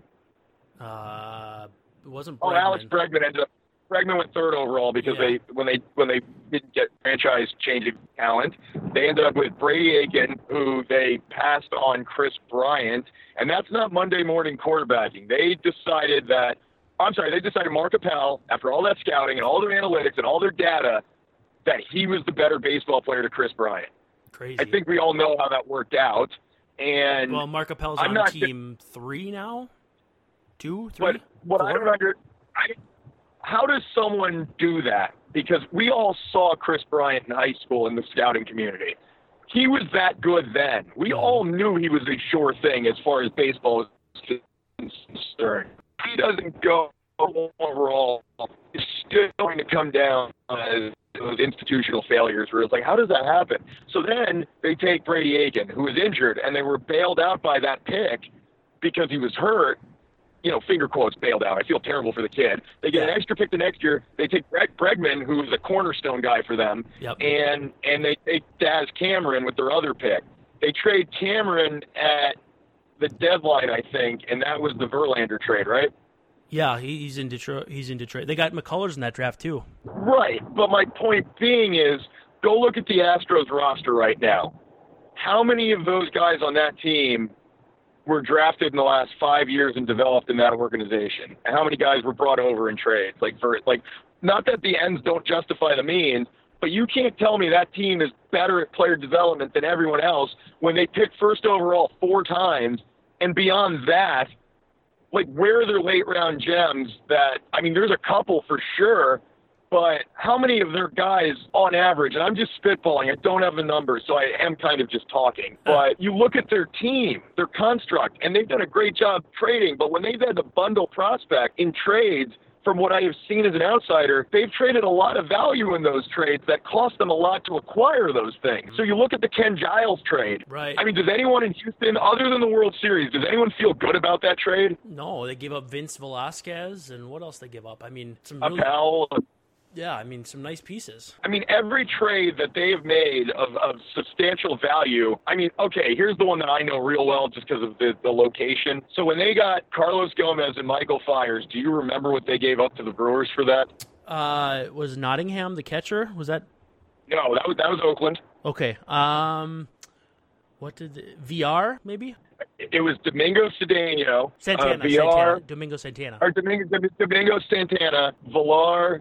It wasn't Bregman. Oh, Alex Bregman ended up. Bregman went third overall because when they didn't get franchise changing talent, they ended up with Brady Aiken, who they passed on Chris Bryant, and that's not Monday morning quarterbacking. They decided Mark Appel, after all that scouting and all their analytics and all their data, that he was the better baseball player to Chris Bryant. Crazy. I think we all know how that worked out. And well, Mark Appel's on team 3 now? 2, 3? But what 4? I don't how does someone do that? Because we all saw Chris Bryant in high school in the scouting community. He was that good then. We all knew he was a sure thing as far as baseball is concerned. He doesn't go overall. It's still going to come down as those institutional failures where it's like, how does that happen? So then they take Brady Aiken, who was injured, and they were bailed out by that pick because he was hurt. Finger quotes, bailed out. I feel terrible for the kid. They get an extra pick the next year. They take Bregman, who was a cornerstone guy for them, and they take Daz Cameron with their other pick. They trade Cameron at the deadline, I think, and that was the Verlander trade, right? Yeah, he's in Detroit. They got McCullers in that draft too. Right, but my point being is, go look at the Astros roster right now. how many of those guys on that team were drafted in the last 5 years and developed in that organization? And how many guys were brought over in trades? Not that the ends don't justify the means, but you can't tell me that team is better at player development than everyone else when they pick first overall 4 times, and beyond that, where are their late round gems that, there's a couple for sure, but how many of their guys on average, and I'm just spitballing, I don't have the numbers, so I am kind of just talking, but you look at their team, their construct, and they've done a great job trading, but when they've had to bundle prospect in trades, from what I have seen as an outsider, they've traded a lot of value in those trades that cost them a lot to acquire those things. So you look at the Ken Giles trade. Right. Does anyone in Houston, other than the World Series, does anyone feel good about that trade? No, they gave up Vince Velasquez, and what else they give up? Powell. Yeah, some nice pieces. Every trade that they have made of substantial value, okay, here's the one that I know real well just because of the location. So when they got Carlos Gomez and Michael Fiers, do you remember what they gave up to the Brewers for that? Was Nottingham the catcher? Was that? No, that was Oakland. Okay. What did VR maybe? It was Domingo Cedeno, Domingo Santana. Or Domingo Santana, Villar,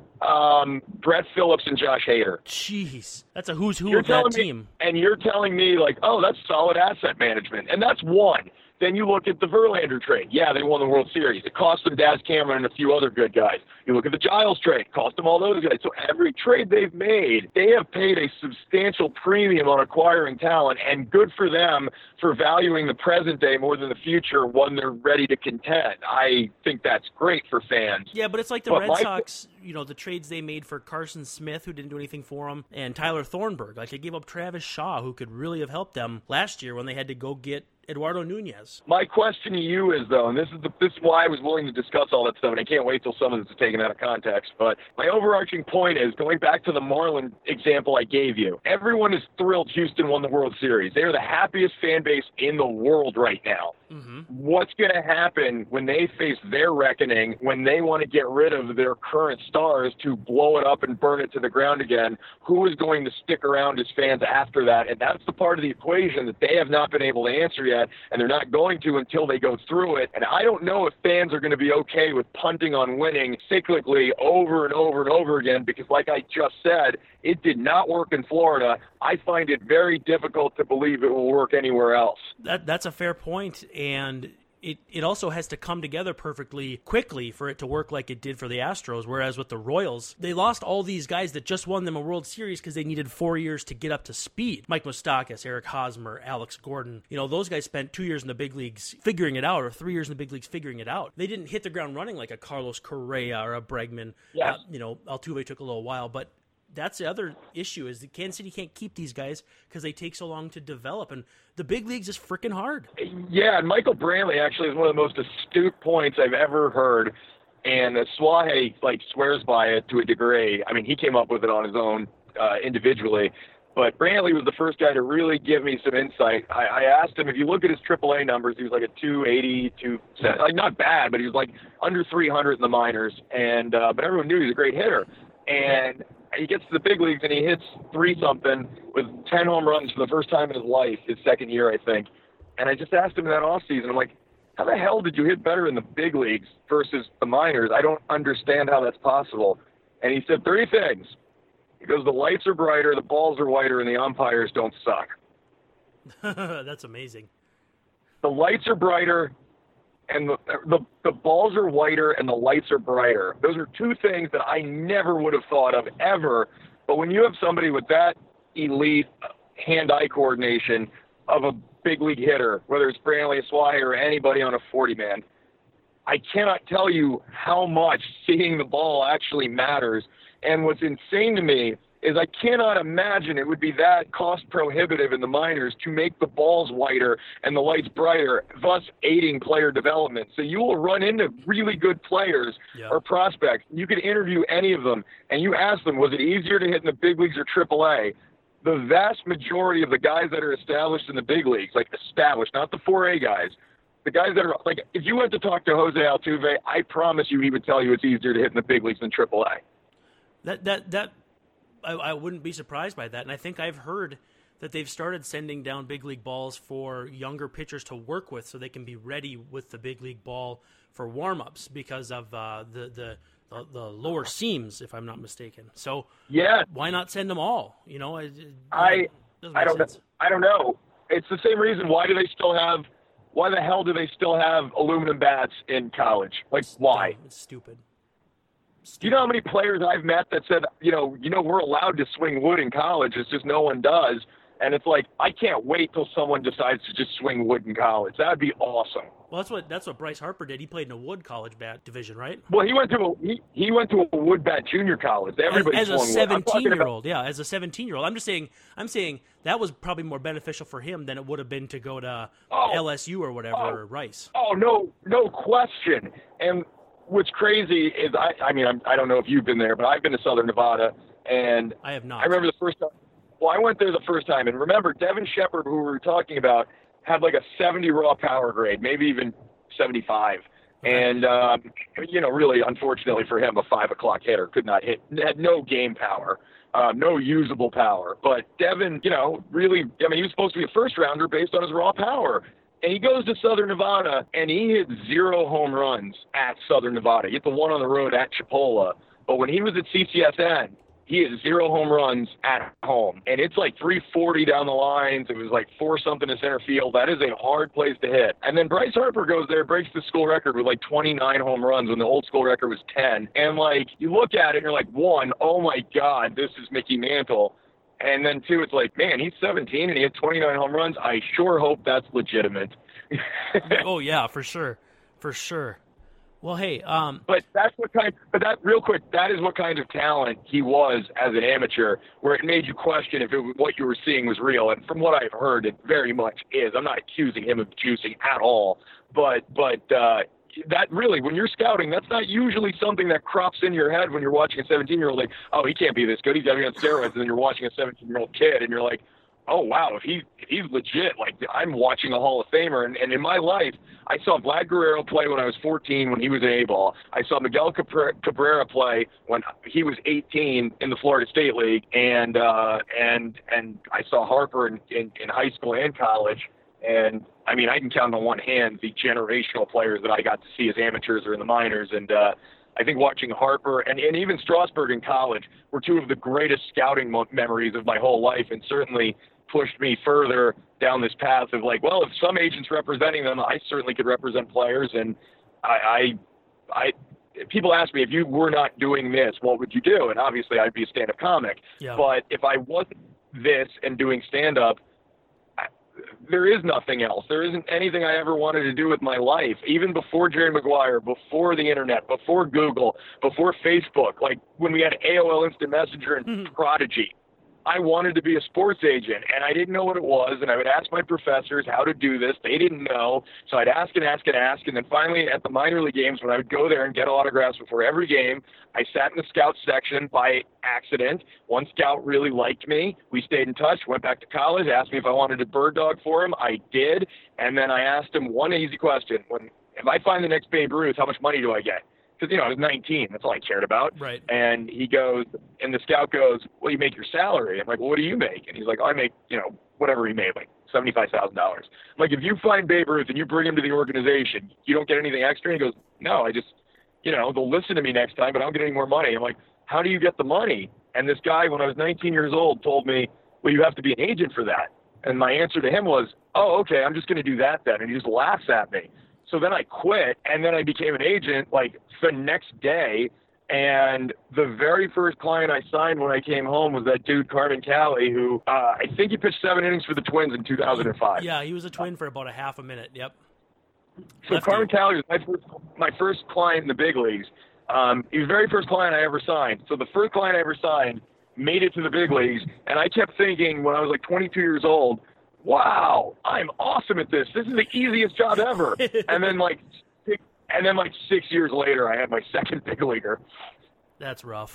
Brett Phillips, and Josh Hader. Jeez, that's a who's who of that team. And you're telling me, that's solid asset management. And that's one. Then you look at the Verlander trade. Yeah, they won the World Series. It cost them Daz Cameron and a few other good guys. You look at the Giles trade. It cost them all those guys. So every trade they've made, they have paid a substantial premium on acquiring talent, and good for them for valuing the present day more than the future when they're ready to contend. I think that's great for fans. Yeah, but it's like the Red Sox, the trades they made for Carson Smith, who didn't do anything for them, and Tyler Thornburg. They gave up Travis Shaw, who could really have helped them last year when they had to go get Eduardo Nunez. My question to you is, though, and this is why I was willing to discuss all that stuff, and I can't wait till some of this is taken out of context, but my overarching point is, going back to the Marlin example I gave you, everyone is thrilled Houston won the World Series. They are the happiest fan base in the world right now. Mm-hmm. What's going to happen when they face their reckoning, when they want to get rid of their current stars to blow it up and burn it to the ground again? Who is going to stick around as fans after that? And that's the part of the equation that they have not been able to answer yet, and they're not going to until they go through it. And I don't know if fans are going to be okay with punting on winning cyclically over and over and over again, because like I just said, it did not work in Florida. I find it very difficult to believe it will work anywhere else. That's a fair point, and it also has to come together perfectly quickly for it to work like it did for the Astros, whereas with the Royals, they lost all these guys that just won them a World Series because they needed 4 years to get up to speed. Mike Moustakas, Eric Hosmer, Alex Gordon. Those guys spent 2 years in the big leagues figuring it out, or 3 years in the big leagues figuring it out. They didn't hit the ground running like a Carlos Correa or a Bregman. Yes. Altuve took a little while, but that's the other issue, is that Kansas City can't keep these guys because they take so long to develop, and the big leagues is freaking hard. Yeah, and Michael Brantley actually is one of the most astute points I've ever heard, and Suaje swears by it to a degree. He came up with it on his own individually, but Brantley was the first guy to really give me some insight. I asked him, if you look at his AAA numbers, he was a 280, not bad, but he was under 300 in the minors, and but everyone knew he was a great hitter. And he gets to the big leagues and he hits 3-something with 10 home runs for the first time in his life, his second year, I think. And I just asked him in that offseason, I'm like, how the hell did you hit better in the big leagues versus the minors? I don't understand how that's possible. And he said 3 things. He goes, the lights are brighter, the balls are whiter, and the umpires don't suck. That's amazing. The lights are brighter, and the balls are whiter, and the lights are brighter. Those are 2 things that I never would have thought of ever. But when you have somebody with that elite hand-eye coordination of a big league hitter, whether it's Brantley, Suaje, or anybody on a 40-man, I cannot tell you how much seeing the ball actually matters. And what's insane to me is I cannot imagine it would be that cost prohibitive in the minors to make the balls whiter and the lights brighter, thus aiding player development. So you will run into really good players or prospects. You could interview any of them, and you ask them, was it easier to hit in the big leagues or AAA? The vast majority of the guys that are established in the big leagues, established, not the 4A guys, the guys that are, if you went to talk to Jose Altuve, I promise you he would tell you it's easier to hit in the big leagues than AAA. I wouldn't be surprised by that, and I think I've heard that they've started sending down big league balls for younger pitchers to work with so they can be ready with the big league ball for warm-ups because of the lower seams, if I'm not mistaken. So yeah, why not send them all? I don't know. It's the same reason. Why the hell do they still have aluminum bats in college? Like, why? It's stupid. You know how many players I've met that said, we're allowed to swing wood in college. It's just no one does. And it's like, I can't wait till someone decides to just swing wood in college. That'd be awesome. Well, that's what Bryce Harper did. He played in a wood college bat division, right? Well, he went to a wood bat junior college. Everybody as a swung wood. 17-year-old, yeah, as a 17-year-old. I'm saying that was probably more beneficial for him than it would have been to go to LSU or whatever, or Rice. Oh, no question. And what's crazy is, I don't know if you've been there, but I've been to Southern Nevada, and I have not. I remember the first time. Well, I went there the first time, and remember, Devin Shepard, who we were talking about, had like a 70 raw power grade, maybe even 75. And, really, unfortunately for him, a 5 o'clock hitter could not hit, had no game power, no usable power. But Devin, really, he was supposed to be a first rounder based on his raw power. And he goes to Southern Nevada, and he hit 0 home runs at Southern Nevada. He hit the one on the road at Chipola. But when he was at CCSN, he hit 0 home runs at home. And it's like 340 down the lines. It was like 4-something to center field. That is a hard place to hit. And then Bryce Harper goes there, breaks the school record with like 29 home runs when the old school record was 10. And like, you look at it and you're like, 1, oh my God, this is Mickey Mantle. And then 2, it's like, man, he's 17 and he had 29 home runs. I sure hope that's legitimate. Oh yeah, for sure. For sure. Well, hey, but real quick, that is what kind of talent he was as an amateur, where it made you question if what you were seeing was real. And from what I've heard, it very much is. I'm not accusing him of juicing at all, but that really, when you're scouting, that's not usually something that crops in your head when you're watching a 17-year-old, like, oh, he can't be this good. He's got to be on steroids. And then you're watching a 17-year-old kid, and you're like, oh, wow, if he's legit, like, I'm watching a Hall of Famer. And in my life, I saw Vlad Guerrero play when I was 14 when he was an A-ball. I saw Miguel Cabrera play when he was 18 in the Florida State League. And I saw Harper in high school and college. And, I can count on one hand the generational players that I got to see as amateurs or in the minors. And I think watching Harper and even Strasburg in college were 2 of the greatest scouting memories of my whole life, and certainly pushed me further down this path of like, well, if some agent's representing them, I certainly could represent players. And people ask me, if you were not doing this, what would you do? And obviously I'd be a stand-up comic. Yeah. But if I wasn't this and doing stand-up, there is nothing else. There isn't anything I ever wanted to do with my life, even before Jerry Maguire, before the internet, before Google, before Facebook, like when we had AOL Instant Messenger and Prodigy. I wanted to be a sports agent, and I didn't know what it was, and I would ask my professors how to do this. They didn't know, so I'd ask and ask and ask, and then finally at the minor league games, when I would go there and get autographs before every game, I sat in the scout section by accident. One scout really liked me. We stayed in touch, went back to college, asked me if I wanted to bird dog for him. I did, and then I asked him one easy question. If I find the next Babe Ruth, how much money do I get? Because, I was 19. That's all I cared about. Right. And he goes, and the scout goes, well, you make your salary. I'm like, well, what do you make? And he's like, I make, whatever he made, like $75,000. I'm like, if you find Babe Ruth and you bring him to the organization, you don't get anything extra? And he goes, no, I just, they'll listen to me next time, but I don't get any more money. I'm like, how do you get the money? And this guy, when I was 19 years old, told me, well, you have to be an agent for that. And my answer to him was, oh, okay, I'm just going to do that then. And he just laughs at me. So then I quit, and then I became an agent like the next day. And the very first client I signed when I came home was that dude, Carmen Cali, who I think he pitched 7 innings for the Twins in 2005. Yeah, he was a Twin for about a half a minute. Yep. So Carmen Cali was my first client in the big leagues. He was the very first client I ever signed. So the first client I ever signed made it to the big leagues, and I kept thinking when I was like 22 years old, wow, I'm awesome at this. This is the easiest job ever. And then like 6 years later, I had my second big leaguer. That's rough.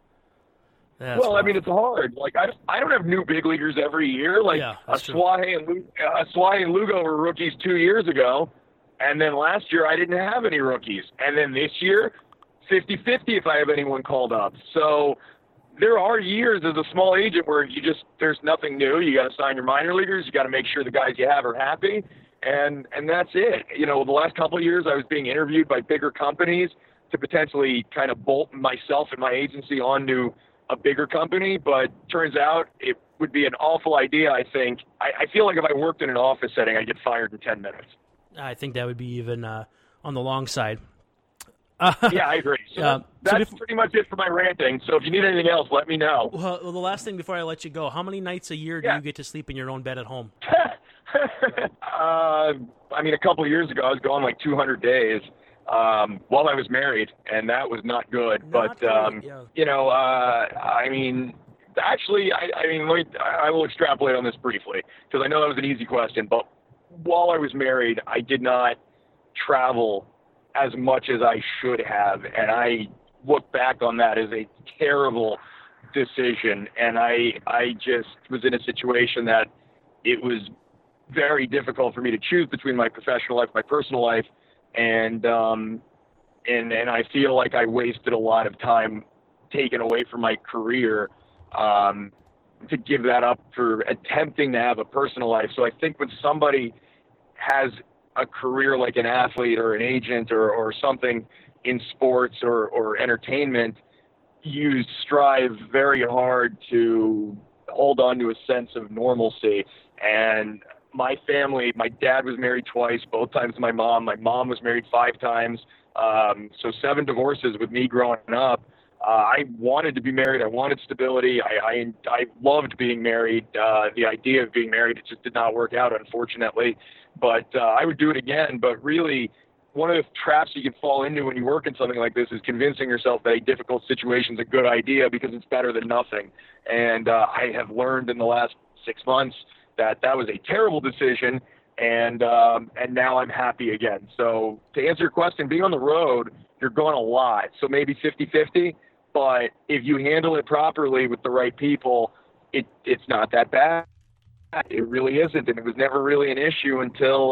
Well, I mean, it's hard. Like I don't have new big leaguers every year. Like Suaje and Lugo were rookies 2 years ago, and then last year I didn't have any rookies, and then this year 50-50 if I have anyone called up. So there are years as a small agent where there's nothing new. You got to sign your minor leaguers. You got to make sure the guys you have are happy. And that's it. You know, the last couple of years I was being interviewed by bigger companies to potentially kind of bolt myself and my agency onto a bigger company, but turns out it would be an awful idea, I think. I feel like if I worked in an office setting, I'd get fired in 10 minutes. I think that would be even on the long side. Yeah, I agree. So that's pretty much it for my ranting. So if you need anything else, let me know. Well, the last thing before I let you go, how many nights a year do you get to sleep in your own bed at home? I mean, a couple of years ago, I was gone like 200 days while I was married, and that was not good. You know, I mean, actually, I will extrapolate on this briefly because I know that was an easy question. But while I was married, I did not travel as much as I should have, and I look back on that as a terrible decision. And I just was in a situation that it was very difficult for me to choose between my professional life, my personal life, and I feel like I wasted a lot of time taken away from my career to give that up for attempting to have a personal life. So I think when somebody has a career like an athlete or an agent or something in sports or entertainment, you strive very hard to hold on to a sense of normalcy. And my family, my dad was married twice, both times to my mom. My mom was married 5 times. So 7 divorces with me growing up. I wanted to be married. I wanted stability. I loved being married. The idea of being married, it just did not work out, unfortunately. But I would do it again. But really, one of the traps you can fall into when you work in something like this is convincing yourself that a difficult situation is a good idea because it's better than nothing. And I have learned in the last 6 months that was a terrible decision, and now I'm happy again. So to answer your question, being on the road, you're going a lot. So maybe 50-50, but if you handle it properly with the right people, it's not that bad. It really isn't, and it was never really an issue until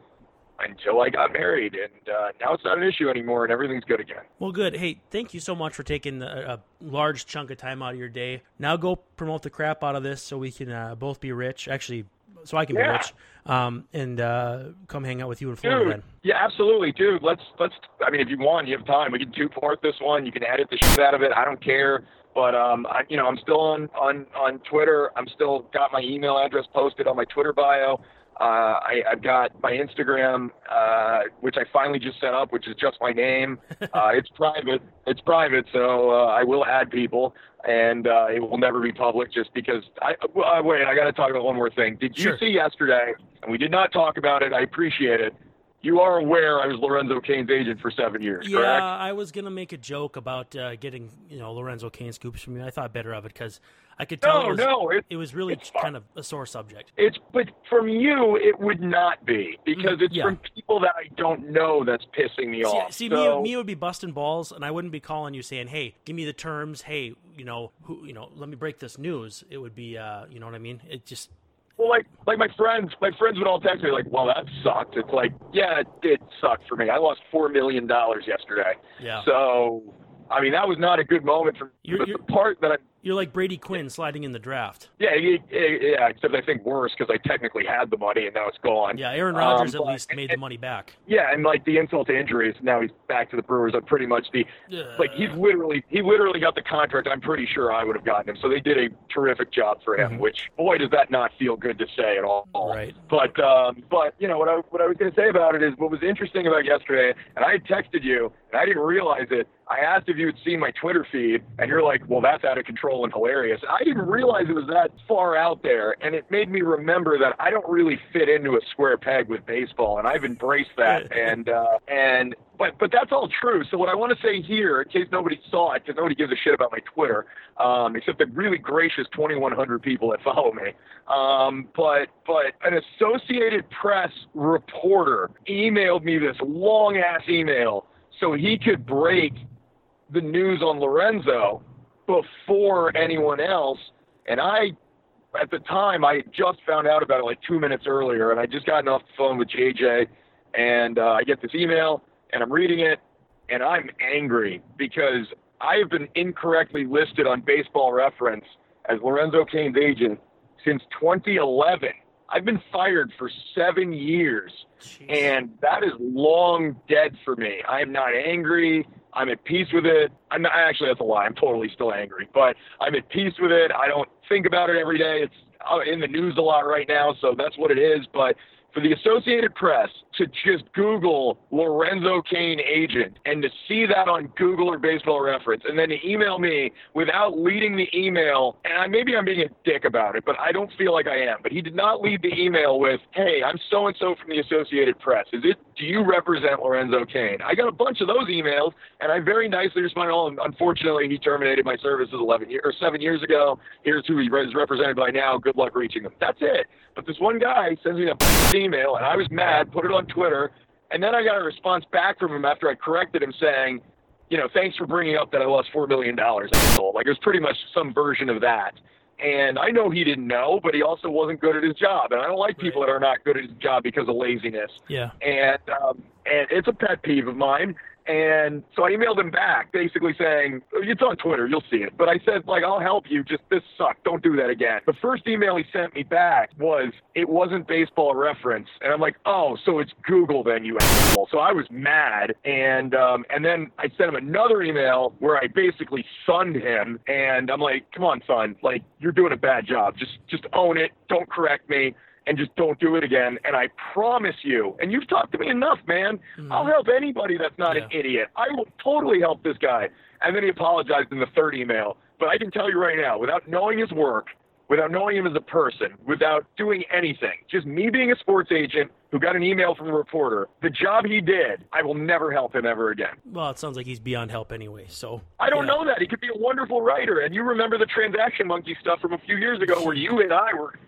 I got married, and now it's not an issue anymore, and everything's good again. Well, good. Hey, thank you so much for taking a large chunk of time out of your day. Now go promote the crap out of this so we can both be rich. Actually, so I can be rich, and come hang out with you in Florida then. Yeah, absolutely, dude. Let's. I mean, if you want, you have time. We can 2-part this one. You can edit the shit out of it. I don't care. But I'm still on Twitter. I'm still got my email address posted on my Twitter bio. I've got my Instagram, which I finally just set up, which is just my name. It's private, so I will add people, and it will never be public just because wait, I got to talk about one more thing. Did you see yesterday, and we did not talk about it, I appreciate it, you are aware I was Lorenzo Cain's agent for 7 years, correct? Yeah, I was going to make a joke about getting Lorenzo Cain scoops from you. I thought better of it because I could tell it was really kind of a sore subject. But from you, it would not be because it's from people that I don't know that's pissing me off. See, me would be busting balls, and I wouldn't be calling you saying, "Hey, give me the terms. Hey, let me break this news." It would be, you know what I mean? It just. Well, like my friends would all text me like, "Well, that sucked." It's like, yeah, it sucked for me. I lost $4 million yesterday. Yeah. So, I mean, that was not a good moment for me. But the part that You're like Brady Quinn sliding in the draft. Yeah, except I think worse because I technically had the money and now it's gone. Yeah, Aaron Rodgers at least made the money back. Yeah, and like the insult to injury is now he's back to the Brewers. I'm pretty much he literally got the contract I'm pretty sure I would have gotten him. So they did a terrific job for him, which boy does that not feel good to say at all. Right. But you know what I was going to say about it is what was interesting about yesterday, and I had texted you and I didn't realize it. I asked if you had seen my Twitter feed, and you're like, well, that's out of control and hilarious. I didn't realize it was that far out there, and it made me remember that I don't really fit into a square peg with baseball, and I've embraced that. But that's all true. So what I want to say here, in case nobody saw it, because nobody gives a shit about my Twitter, except the really gracious 2,100 people that follow me. But an Associated Press reporter emailed me this long-ass email so he could break the news on Lorenzo before anyone else. And at the time, I had just found out about it like 2 minutes earlier, and I just gotten off the phone with JJ, and I get this email, and I'm reading it, and I'm angry because I have been incorrectly listed on Baseball Reference as Lorenzo Cain's agent since 2011. I've been fired for 7 years, and that is long dead for me. I am not angry. I'm at peace with it. I'm not, actually, that's a lie. I'm totally still angry, but I'm at peace with it. I don't think about it every day. It's in the news a lot right now, so that's what it is. But for the Associated Press to just Google Lorenzo Cain agent and to see that on Google or Baseball Reference and then to email me without leading the email, and maybe I'm being a dick about it, but I don't feel like I am. But he did not lead the email with, hey, I'm so-and-so from the Associated Press. Do you represent Lorenzo Cain? I got a bunch of those emails, and I very nicely responded, oh, unfortunately, he terminated my services 7 years ago. Here's who he is represented by now. Good luck reaching him. That's it. But this one guy sends me a email, and I was mad, put it on Twitter, and then I got a response back from him after I corrected him saying, thanks for bringing up that I lost $4 million. Like, it was pretty much some version of that. And I know he didn't know, but he also wasn't good at his job. And I don't like people that are not good at his job because of laziness. Yeah. And it's a pet peeve of mine. And so I emailed him back basically saying, it's on Twitter, you'll see it. But I said, I'll help you. Just this sucked. Don't do that again. The first email he sent me back was, it wasn't Baseball Reference. And I'm like, oh, so it's Google then, you asshole. So I was mad. And then I sent him another email where I basically sunned him. And I'm like, come on, son. You're doing a bad job. Just own it. Don't correct me. And just don't do it again. And I promise you, and you've talked to me enough, man, I'll help anybody that's not an idiot. I will totally help this guy. And then he apologized in the third email. But I can tell you right now, without knowing his work, without knowing him as a person, without doing anything, just me being a sports agent who got an email from a reporter, the job he did, I will never help him ever again. Well, it sounds like he's beyond help anyway, so. I don't know that. He could be a wonderful writer. And you remember the Transaction Monkey stuff from a few years ago where you and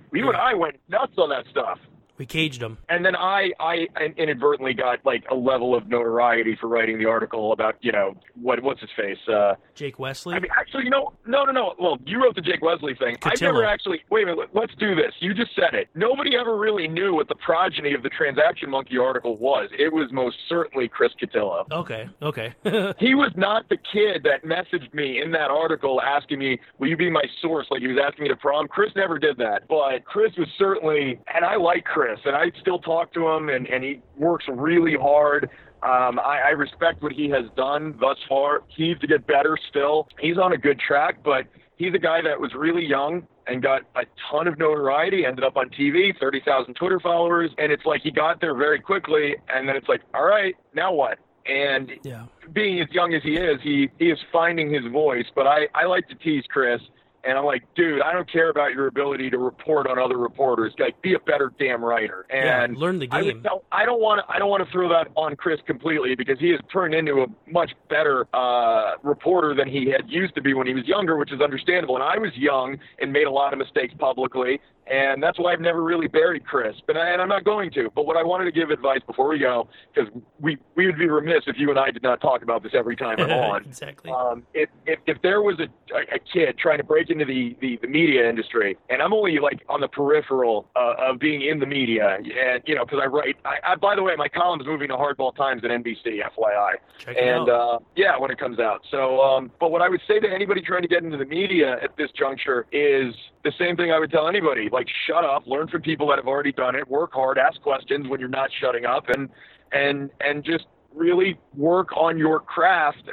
I went nuts on that stuff. We caged him. And then I inadvertently got a level of notoriety for writing the article about, what's his face? Jake Wesley? I mean, actually, no. Well, you wrote the Jake Wesley thing. Cotillo. I've never actually, wait a minute, let's do this. You just said it. Nobody ever really knew what the progeny of the Transaction Monkey article was. It was most certainly Chris Cotillo. Okay. He was not the kid that messaged me in that article asking me, will you be my source? He was asking me to prom. Chris never did that. But Chris was certainly, and I like Chris. And I still talk to him, and he works really hard. I respect what he has done thus far. He needs to get better still. He's on a good track, but he's a guy that was really young and got a ton of notoriety, ended up on TV, 30,000 Twitter followers, and it's he got there very quickly, and then it's all right, now what? And being as young as he is finding his voice, but I like to tease Chris. And I'm like, dude, I don't care about your ability to report on other reporters. Be a better damn writer. And learn the game. I don't want to throw that on Chris completely because he has turned into a much better reporter than he had used to be when he was younger, which is understandable. And I was young and made a lot of mistakes publicly. And that's why I've never really buried Chris. And I'm not going to. But what I wanted to give advice before we go, because we would be remiss if you and I did not talk about this every time I'm on. Exactly. If there was a kid trying to break into the media industry, and I'm only on the peripheral of being in the media, and because I write. By the way, my column is moving to Hardball Times at NBC, FYI. Check it out. When it comes out. So, but what I would say to anybody trying to get into the media at this juncture is the same thing I would tell anybody. Shut up, learn from people that have already done it, work hard, ask questions when you're not shutting up, and just really work on your craft.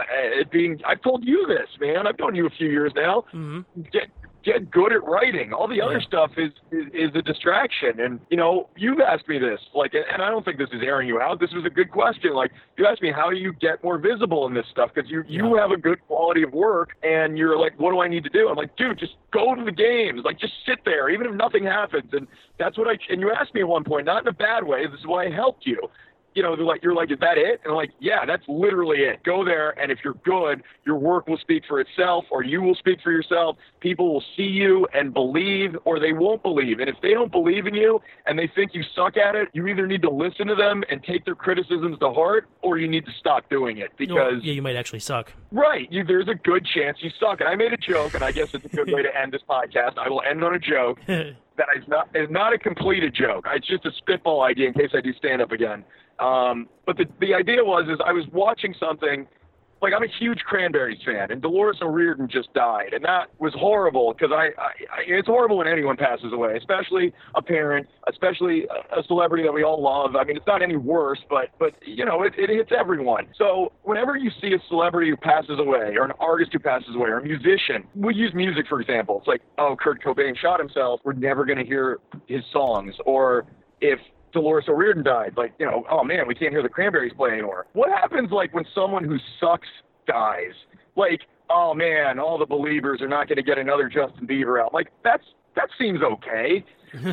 I've told you this, man. I've known you a few years now. Mm-hmm. Get good at writing. All the other stuff is a distraction. And, you've asked me this, and I don't think this is airing you out. This was a good question. You asked me, how do you get more visible in this stuff? Because you have a good quality of work, and you're like, what do I need to do? I'm like, dude, just go to the games. Just sit there, even if nothing happens. And that's what and you asked me at one point, not in a bad way. This is why I helped you. You're like, is that it? And I'm like, yeah, that's literally it. Go there, and if you're good, your work will speak for itself, or you will speak for yourself. People will see you and believe, or they won't believe. And if they don't believe in you and they think you suck at it, you either need to listen to them and take their criticisms to heart, or you need to stop doing it because you might actually suck. Right. There's a good chance you suck. And I made a joke, and I guess it's a good way to end this podcast. I will end on a joke that is not a completed joke. It's just a spitball idea in case I do stand up again. But the idea is I was watching something, I'm a huge Cranberries fan, and Dolores O'Riordan just died, and that was horrible because it's horrible when anyone passes away, especially a parent, especially a celebrity that we all love. I mean, it's not any worse, but it hits everyone. So whenever you see a celebrity who passes away, or an artist who passes away, or a musician, we use music for example. It's like, oh, Kurt Cobain shot himself, we're never going to hear his songs. Or if Dolores O'Riordan died, oh man, we can't hear the Cranberries play anymore. What happens when someone who sucks dies? Oh man, all the Believers are not going to get another Justin Bieber out. That seems okay.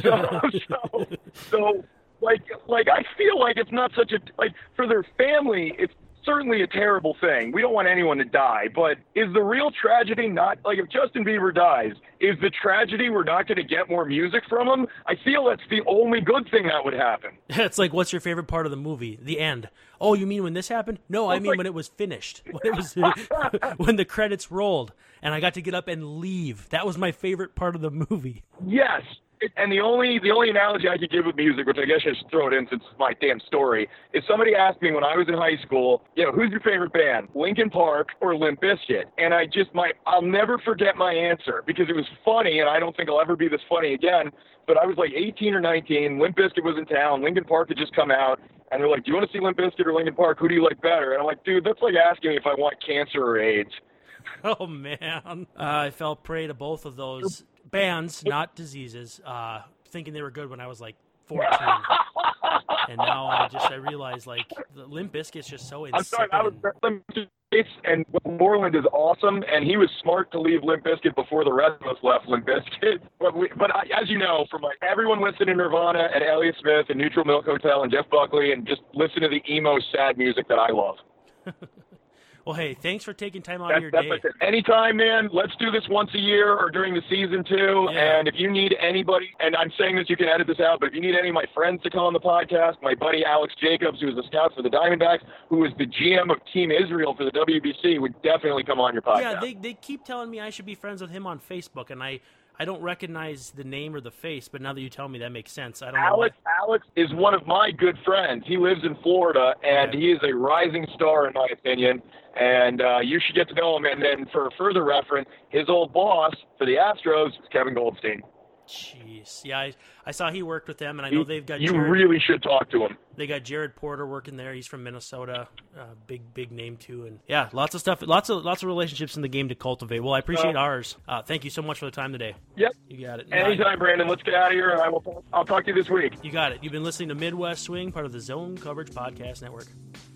So I feel like it's not such for their family, it's certainly a terrible thing. We don't want anyone to die, but is the real tragedy not, if Justin Bieber dies, is the tragedy we're not going to get more music from him? I feel that's the only good thing that would happen. It's like, what's your favorite part of the movie? The end. Oh, you mean when this happened? No, I mean when it was finished. When it was when the credits rolled and I got to get up and leave. That was my favorite part of the movie. Yes. And the only analogy I could give with music, which I guess I should throw it in since it's my damn story, is somebody asked me when I was in high school, who's your favorite band, Linkin Park or Limp Bizkit? And I'll never forget my answer because it was funny, and I don't think I'll ever be this funny again. But I was 18 or 19, Limp Bizkit was in town, Linkin Park had just come out, and they're like, do you want to see Limp Bizkit or Linkin Park? Who do you like better? And I'm like, dude, that's like asking me if I want cancer or AIDS. Oh, man. I fell prey to both of those bands, not diseases, thinking they were good when I was 14. And now I realize the Limp Bizkit's just so insane. I'm sorry, I was Limp Bizkit, and Moreland is awesome, and he was smart to leave Limp Bizkit before the rest of us left Limp Bizkit. But as you know, from everyone listening to Nirvana and Elliott Smith and Neutral Milk Hotel and Jeff Buckley, and just listen to the emo sad music that I love. Well, hey, thanks for taking time out of your day. Anytime, man. Let's do this once a year or during the season, too. Yeah. And if you need anybody, and I'm saying this, you can edit this out, but if you need any of my friends to come on the podcast, my buddy Alex Jacobs, who is a scout for the Diamondbacks, who is the GM of Team Israel for the WBC, would definitely come on your podcast. Yeah, they keep telling me I should be friends with him on Facebook, and I don't recognize the name or the face, but now that you tell me, that makes sense. I don't know. Alex is one of my good friends. He lives in Florida, and he is a rising star, in my opinion. And you should get to know him. And then for further reference, his old boss for the Astros is Kevin Goldstein. Jeez. Yeah, I saw he worked with them, and I know they've got You really should talk to him. They got Jared Porter working there. He's from Minnesota. Big name, too. And, yeah, lots of stuff, lots of relationships in the game to cultivate. Well, I appreciate ours. Thank you so much for the time today. Yep. You got it. Anytime, Brandon. Let's get out of here, and I'll talk to you this week. You got it. You've been listening to Midwest Swing, part of the Zone Coverage Podcast Network.